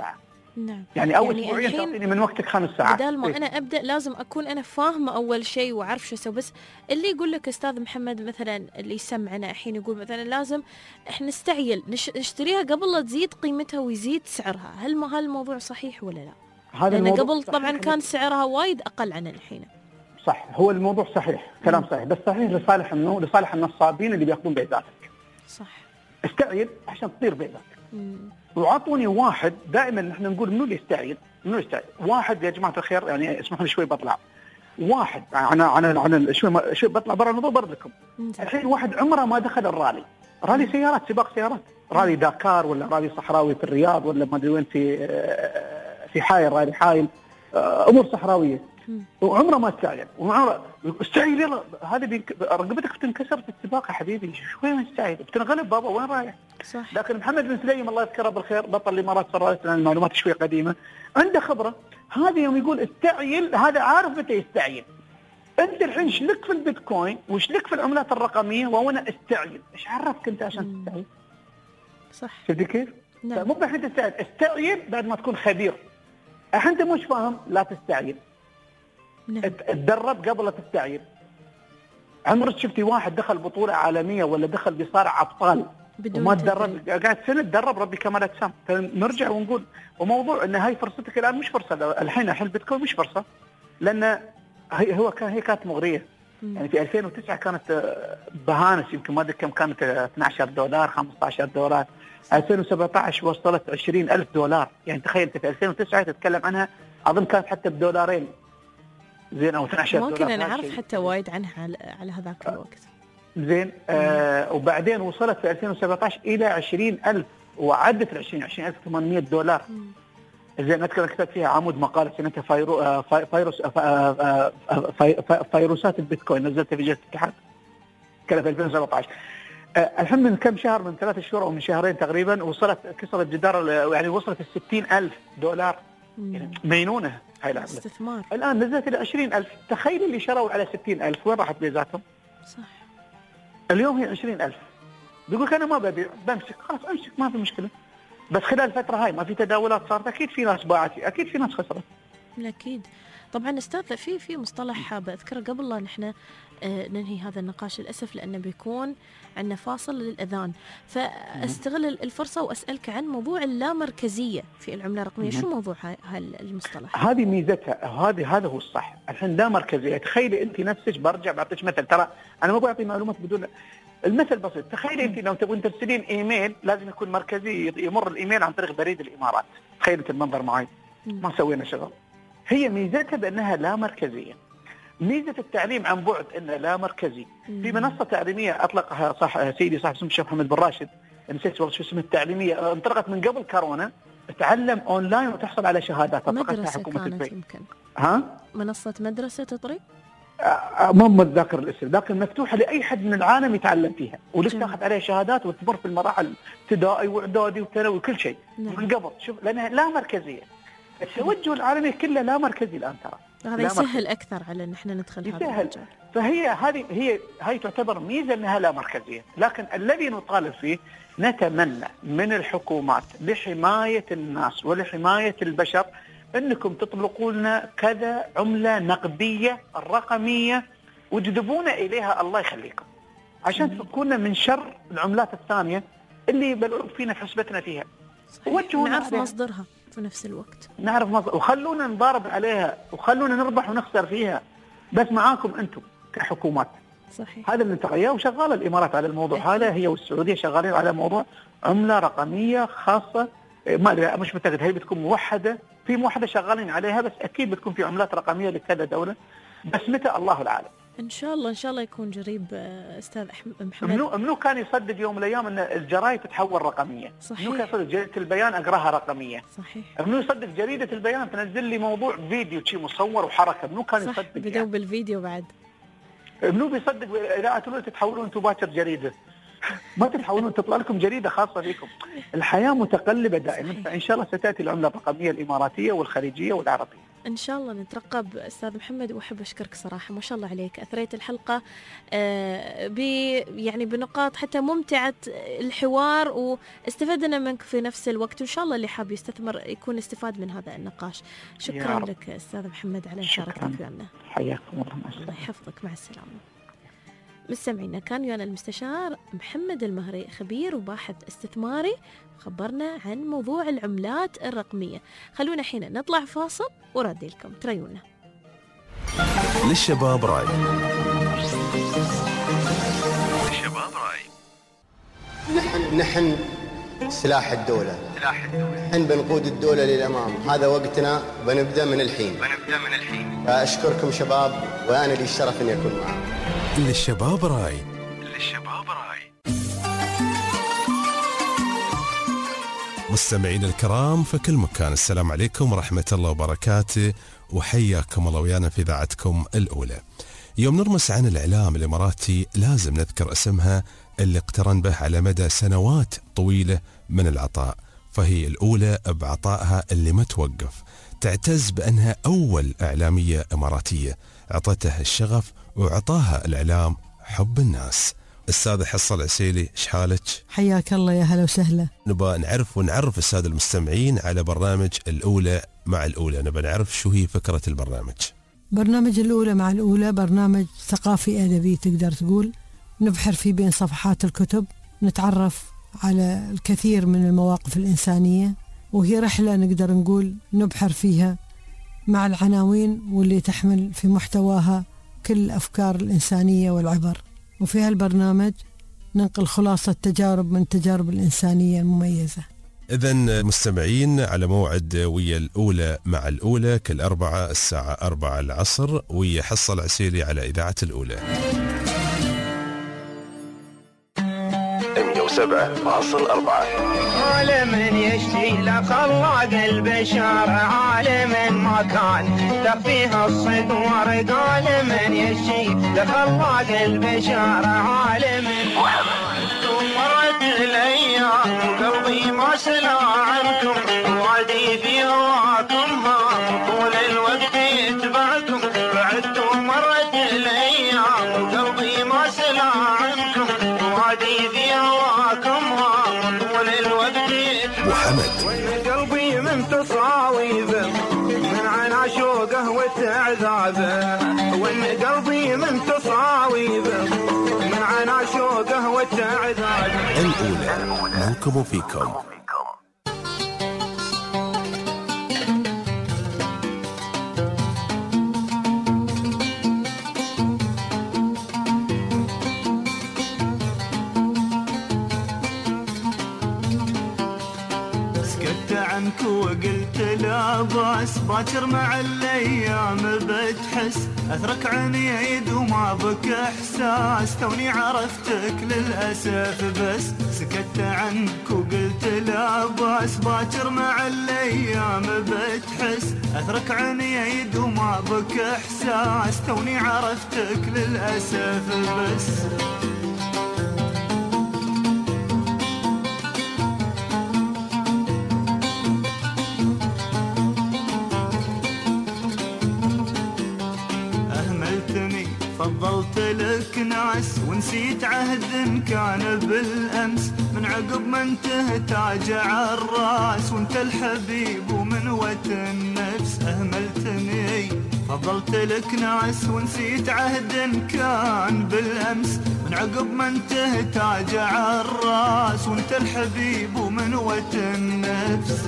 نعم. يعني أول أسبوعين تعطيني من وقتك 5 ساعات. بدال ما أنا أبدأ لازم أكون أنا فاهمة أول شيء وعارف شو أسوي. بس اللي يقول لك أستاذ محمد مثلا اللي يسمعنا الحين يقول مثلا لازم إحنا نستعجل نشتريها قبل لا تزيد قيمتها ويزيد سعرها، هل ما هالموضوع صحيح ولا لا؟ لأن قبل طبعا كان سعرها وايد أقل عن الحين. صح، هو الموضوع صحيح، كلام صحيح، بس صحيح لصالح منه؟ لصالح النصابين اللي بياخذون بيضاتك. صح. استعجل عشان تطير بيضاتك. وعطوني واحد، دائما نحن نقول منو اللي يستعجل؟ منو يستعجل؟ واحد يا جماعه الخير، يعني اسمحوا لي شوي بطلع. واحد انا شوي بطلع برا الموضوع برد لكم. الحين واحد عمره ما دخل الرالي، رالي سيارات، سباق سيارات، رالي داكار ولا رالي صحراوي في الرياض ولا ما ادري وين في حايل، رالي حايل، امور صحراويه. وعمره ما استعجل، وعمره استعجل يلا هذه رقبتك بتنكسر في السباق يا حبيبي، شوي ما استعجل بتنغلب بابا وين رايح؟ صح. لكن محمد بن سليم الله يذكره بالخير بطل الامارات، صار لنا المعلومات شوي قديمه، عنده خبره. هذا يوم يقول استعجل هذا عارف متى يستعجل. انت الحين شلك في البيتكوين وشلك في العملات الرقميه وانا استعجل، ايش عرفك انت عشان تستعجل؟ صح. شفتي كيف؟ نعم. مو الحين تستعجل، استعجل بعد ما تكون خبير. الحين انت مش فاهم لا تستعجل. نعم. تدرب قبل لا تستعجل. عمرك شفتي واحد دخل بطولة عالمية ولا دخل بصارع أبطال وما تدرب؟ قاعد سنة تدرب ربي كمال أجسام. فنرجع ونقول وموضوع أن هاي فرصتك الآن مش فرصة، الحين البيتكوين مش فرصة، لأن هي كانت مغرية. يعني في 2009 كانت بهانس، يمكن ما أدري كم كانت، $12 $15. 2017 وصلت $20,000. يعني تخيل في 2009 تتكلم عنها أظن كانت حتى $2 زين او $12. ممكن انا اعرف حتى وايد عنها على هذاك الوقت. زين. وبعدين وصلت في 2017 الى 20,000 وعدت ال 20,000 $800. زين. اذكر كتبت فيها عمود مقاله سنتها فيروسات البيتكوين، نزلتها في جهه الاتحاد كان في 2017. الحين من كم شهر، من 3 شهور او من شهرين تقريبا، كسرت جدار، يعني وصلت $60,000. يعني مينونه هاي العملة. استثمار. الآن نزلت إلى 20,000. تخيل اللي شروا على 60,000 وين راحت بيزاتهم؟ صح. اليوم هي 20,000. بيقول أنا ما ببيع، بمسك، خلاص أمسك ما في مشكلة. بس خلال الفترة هاي ما في تداولات صارت، أكيد في ناس باعت، أكيد في ناس خسرت. أكيد. طبعا أستاذ في مصطلح بذكره قبل لا نحن ننهي هذا النقاش للأسف، لأنه بيكون عندنا فاصل للأذان، فأستغل الفرصة وأسألك عن موضوع اللامركزية في العملة الرقمية. شو موضوع المصطلح؟ هذه ميزتها، هذا هو الصح. الحين لامركزية، تخيلي أنت نفسك، برجع بعطيك مثل، ترى أنا ما بعطي معلومات بدون المثل بسيط. تخيلي أنت لو تبغين ترسلين إيميل لازم يكون مركزي، يمر الإيميل عن طريق بريد الإمارات. تخيلي المنظر معي، ما سوينا شغل. هي ميزتها بأنها لا مركزية. ميزة التعليم عن بعد أنه لا مركزي. في منصة تعليمية أطلقها صح سيدي صاحب اسمه الشيخ محمد بن راشد، نسيت والله شو اسمها التعليمية، انطلقت من قبل كورونا، تعلم أونلاين وتحصل على شهادات. مدرسة حكومة كانت يمكن. منصة مدرسة تطري؟ ما متذكر الاسم، لكن مفتوحة لأي حد من العالم يتعلم فيها، ولسه تاخذ عليها شهادات وتمر في المراحل ابتدائي وإعدادي وثانوي وكل شيء. نعم. من قبل. شوف، لأنها لا مركزية. التوجه العالمي كله لا مركزي الآن ترى. هذا يسهل أكثر على إن إحنا ندخل هذا المجال. فهي هذه تعتبر ميزة أنها لا مركزية، لكن الذي نطالب فيه نتمنى من الحكومات لحماية الناس ولحماية البشر أنكم تطلقوا لنا كذا عملة نقدية رقمية وتجذبونا إليها، الله يخليكم، عشان تكوننا من شر العملات الثانية اللي بلعب فينا في حسبتنا فيها. نعرف مصدرها في نفس الوقت، نعرف مصدر، وخلونا نضارب عليها وخلونا نربح ونخسر فيها، بس معاكم أنتم كحكومات. صحيح. هذا اللي نتغير، وشغال الإمارات على الموضوع هذا، هي والسعودية شغالين على موضوع عملة رقمية خاصة. ما أدري، مش متأكد هي بتكون موحدة، في موحدة شغالين عليها، بس أكيد بتكون في عملات رقمية لكذا دولة، بس متى الله العالم. إن شاء الله يكون جريب. أستاذ محمد، منو كان يصدق يوم من الأيام أن الجرايد تتحول رقمية؟ صحيح. منو كان يصدق جريدة البيان أقراها رقمية؟ صحيح. منو يصدق جريدة البيان تنزل لي موضوع فيديو شيء مصور وحركة؟ منو كان يصدق؟ بدأوا يعني بالفيديو بعد. منو بيصدق إذا تقولون تتحولون أنتم باكر جريدة؟ ما تتحولون، تطلع لكم جريدة خاصة فيكم. الحياة متقلبة دائما، فإن شاء الله ستأتي العملة الرقمية الإماراتية والخليجية والعربية. إن شاء الله نترقب أستاذ محمد. وأحب أشكرك صراحة، ما شاء الله عليك، أثريت الحلقة يعني بنقاط حتى ممتعة الحوار، واستفدنا منك في نفس الوقت، وإن شاء الله اللي حاب يستثمر يكون استفاد من هذا النقاش. شكرا لك أستاذ محمد على مشاركتك ويانا. حياكم الله. الله يحفظك، مع السلامة. مستمعينا، كان ويانا المستشار محمد المهري، خبير وباحث استثماري، خبرنا عن موضوع العملات الرقمية. خلونا حين نطلع فاصل وردي لكم تريونا. للشباب راي. نحن سلاح الدولة، نحن بنقود الدولة للأمام. هذا وقتنا، بنبدأ من الحين. أشكركم شباب، وأنا لي الشرف أن أكون معكم. للشباب راي. مستمعين الكرام في كل مكان، السلام عليكم ورحمة الله وبركاته، وحياكم الله ويانا في إذاعتكم الأولى. يوم نرمس عن الإعلام الإماراتي لازم نذكر اسمها اللي اقترن به على مدى سنوات طويلة من العطاء، فهي الأولى بعطائها اللي ما توقف، تعتز بأنها أول إعلامية إماراتية عطتها الشغف وعطاها الإعلام حب الناس. السادة حصة العسيلي، ايش حالك؟ حياك الله، يا هلا وسهلا. نبغى نعرف السادة المستمعين على برنامج الأولى مع الأولى، نبغى نعرف شو هي فكرة البرنامج. برنامج الأولى مع الأولى برنامج ثقافي أدبي تقدر تقول، نبحر فيه بين صفحات الكتب، نتعرف على الكثير من المواقف الإنسانية، وهي رحلة نقدر نقول نبحر فيها مع العناوين واللي تحمل في محتواها كل الأفكار الإنسانية والعبر. وفي هالبرنامج ننقل خلاصة تجارب من تجارب الإنسانية المميزة. إذن مستمعين على موعد ويا الأولى مع الأولى كل أربعة الساعة 4 العصر، ويا حصة العسيلي على إذاعة الأولى 107.4. عالم يشتي لخلاق البشر، عالم ما كان تخفيها الصدور، قال من يشتي لخلاق البشر، عالم مرت الايام وقلبي ما سلا عنكم، وادي في هواكم طول الوقت يتبعكم، بعدتم مرت الايام وقلبي ما سلا عنكم، وادي في هواكم طول الوقت محمد. وين قلبي من تصاويبه، من عنا شوقه وتعذابه، وين قلبي من تصاويبه، من عنا شوقه وتعذابه. الأولى منكم وفيكم. عنك وقلت لا باس، باكر مع الايام بتحس، اثرك عنيد وما بك احساس، توني عرفتك للاسف بس، سكت عنك وقلت لا باس، باكر مع الايام بتحس، اثرك عنيد وما بك احساس، توني عرفتك للاسف بس. فضلت لك ناس ونسيت عهد كان بالأمس، من عقب ما انتهت عجع الراس، وانت الحبيب ومن وتن نفس. أهملتني فضلت لك ناس ونسيت عهد كان بالأمس، من عقب ما انتهت عجع الراس، وانت الحبيب ومن وتن نفس.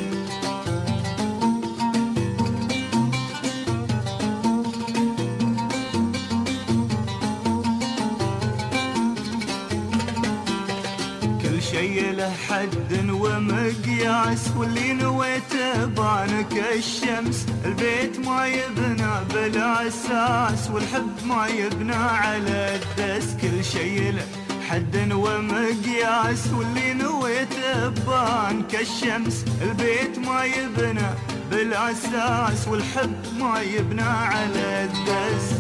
شي له حد ومقياس، واللي نويته بانك الشمس، البيت ما يبنى بلا اساس، والحب ما يبنى على الدس. كل شي له حد ومقياس، واللي نويته بانك الشمس، البيت ما يبنى بلا اساس، والحب ما يبنى على الدس.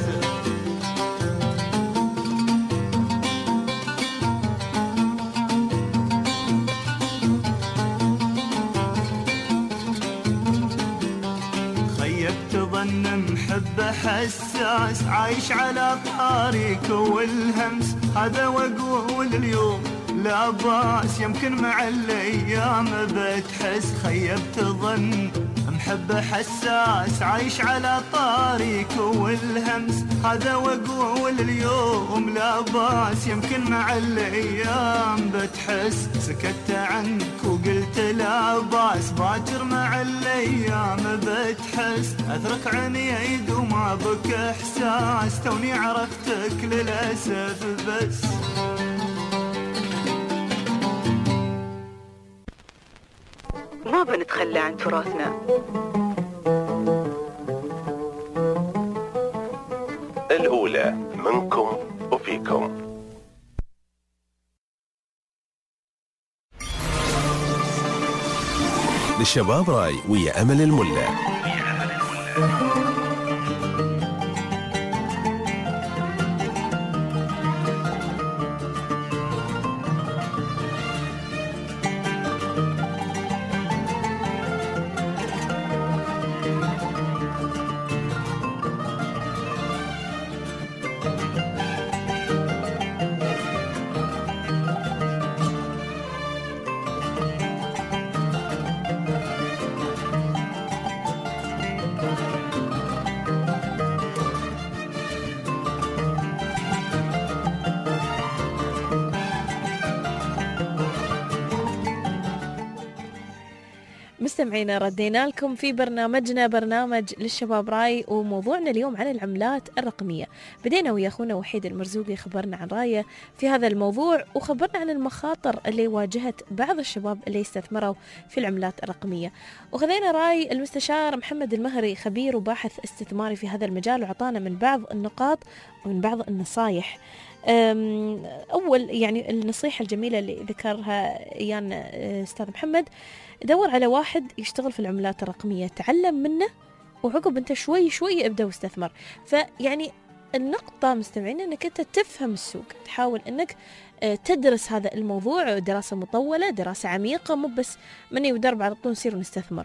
محبة حساس عايش على طاريك والهمس، هذا واقول اليوم لا باس يمكن مع الايام بتحس، خيبت ظن محبة حساس عايش على طاريك والهمس، هذا واقول اليوم لا باس يمكن مع الايام بتحس، سكت عنك وقلت لا باس باكر مع الايام بتحس، اثرك عنيد وما بك احساس توني عرفتك للاسف بس. ما بنتخلى عن تراثنا. الأولى منكم وفيكم. للشباب راي ويا أمل الملا. مستمعينا ردينا لكم في برنامجنا برنامج للشباب راي، وموضوعنا اليوم عن العملات الرقمية. بدينا ويا أخونا وحيد المرزوقي خبرنا عن رايه في هذا الموضوع، وخبرنا عن المخاطر اللي واجهت بعض الشباب اللي استثمروا في العملات الرقمية. وخذينا راي المستشار محمد المهري خبير وباحث استثماري في هذا المجال، وعطانا من بعض النقاط ومن بعض النصايح. أول يعني النصيحة الجميلة اللي ذكرها أستاذ محمد، دور على واحد يشتغل في العملات الرقمية، تعلم منه، وعقب أنت شوي شوي ابدأ واستثمر. فيعني النقطة مستمعين أنك أنت تفهم السوق، تحاول أنك تدرس هذا الموضوع دراسة مطولة، دراسة عميقة، مو بس مني ودرب على طول نصير ونستثمر.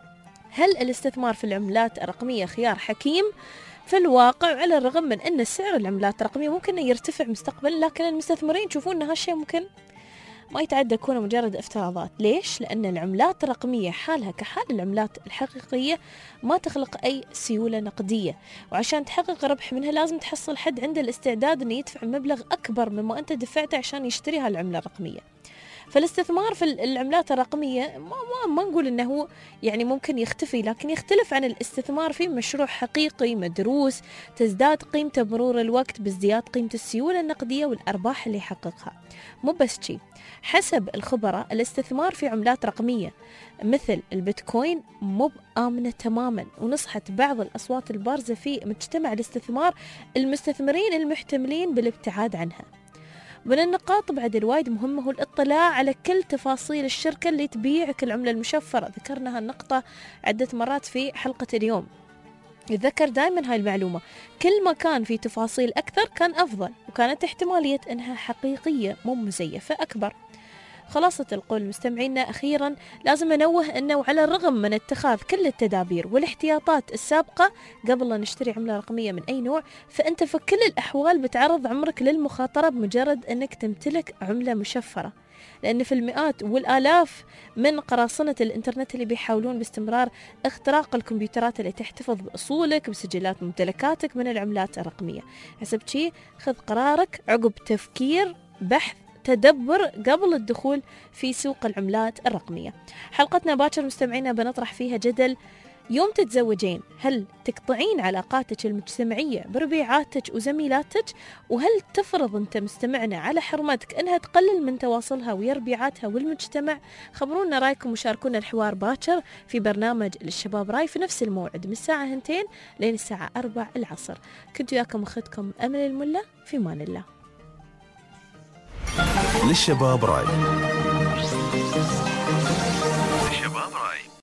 هل الاستثمار في العملات الرقمية خيار حكيم؟ في الواقع على الرغم من أن سعر العملات الرقمية ممكن يرتفع مستقبلا، لكن المستثمرين يشوفون أن هالشيء ممكن ما يتعدى يكون مجرد افتراضات. ليش؟ لأن العملات الرقمية حالها كحال العملات الحقيقية ما تخلق أي سيولة نقدية، وعشان تحقق ربح منها لازم تحصل حد عنده الاستعداد أنه يدفع مبلغ أكبر مما أنت دفعته عشان يشتري هالعملة الرقمية. فالاستثمار في العملات الرقمية ما نقول أنه يعني ممكن يختفي، لكن يختلف عن الاستثمار في مشروع حقيقي مدروس تزداد قيمته بمرور الوقت بازدياد قيمة السيولة النقدية والأرباح اللي يحققها. مو بس شيء، حسب الخبراء الاستثمار في عملات رقمية مثل البيتكوين مو آمنة تماما، ونصحت بعض الأصوات البارزة في مجتمع الاستثمار المستثمرين المحتملين بالابتعاد عنها. من النقاط بعد الوايد مهمة هو الاطلاع على كل تفاصيل الشركة اللي تبيعك العملة المشفرة. ذكرنا هالنقطة عدة مرات في حلقة اليوم، يتذكر دائما هاي المعلومة، كل ما كان في تفاصيل أكثر كان أفضل، وكانت احتمالية أنها حقيقية مو مزيفة أكبر. خلاصة القول مستمعينا، أخيرا لازم أنوه أنه على الرغم من اتخاذ كل التدابير والاحتياطات السابقة قبل أن نشتري عملة رقمية من أي نوع، فأنت في كل الأحوال بتعرض عمرك للمخاطرة بمجرد أنك تمتلك عملة مشفرة، لأن في المئات والآلاف من قراصنة الإنترنت اللي بيحاولون باستمرار اختراق الكمبيوترات اللي تحتفظ بأصولك بسجلات ممتلكاتك من العملات الرقمية. حسب شي خذ قرارك عقب تفكير، بحث، تدبر قبل الدخول في سوق العملات الرقمية. حلقتنا باكر مستمعينا بنطرح فيها جدل، يوم تتزوجين هل تقطعين علاقاتك المجتمعية بربيعاتك وزميلاتك؟ وهل تفرض أنت مستمعنا على حرمتك أنها تقلل من تواصلها ويا ربيعاتها والمجتمع؟ خبرونا رأيكم وشاركونا الحوار باكر في برنامج للشباب راي في نفس الموعد من الساعة 2 لين الساعة 4 العصر. كنت وياكم أختكم أمل الملا، في مان الله. للشباب راي.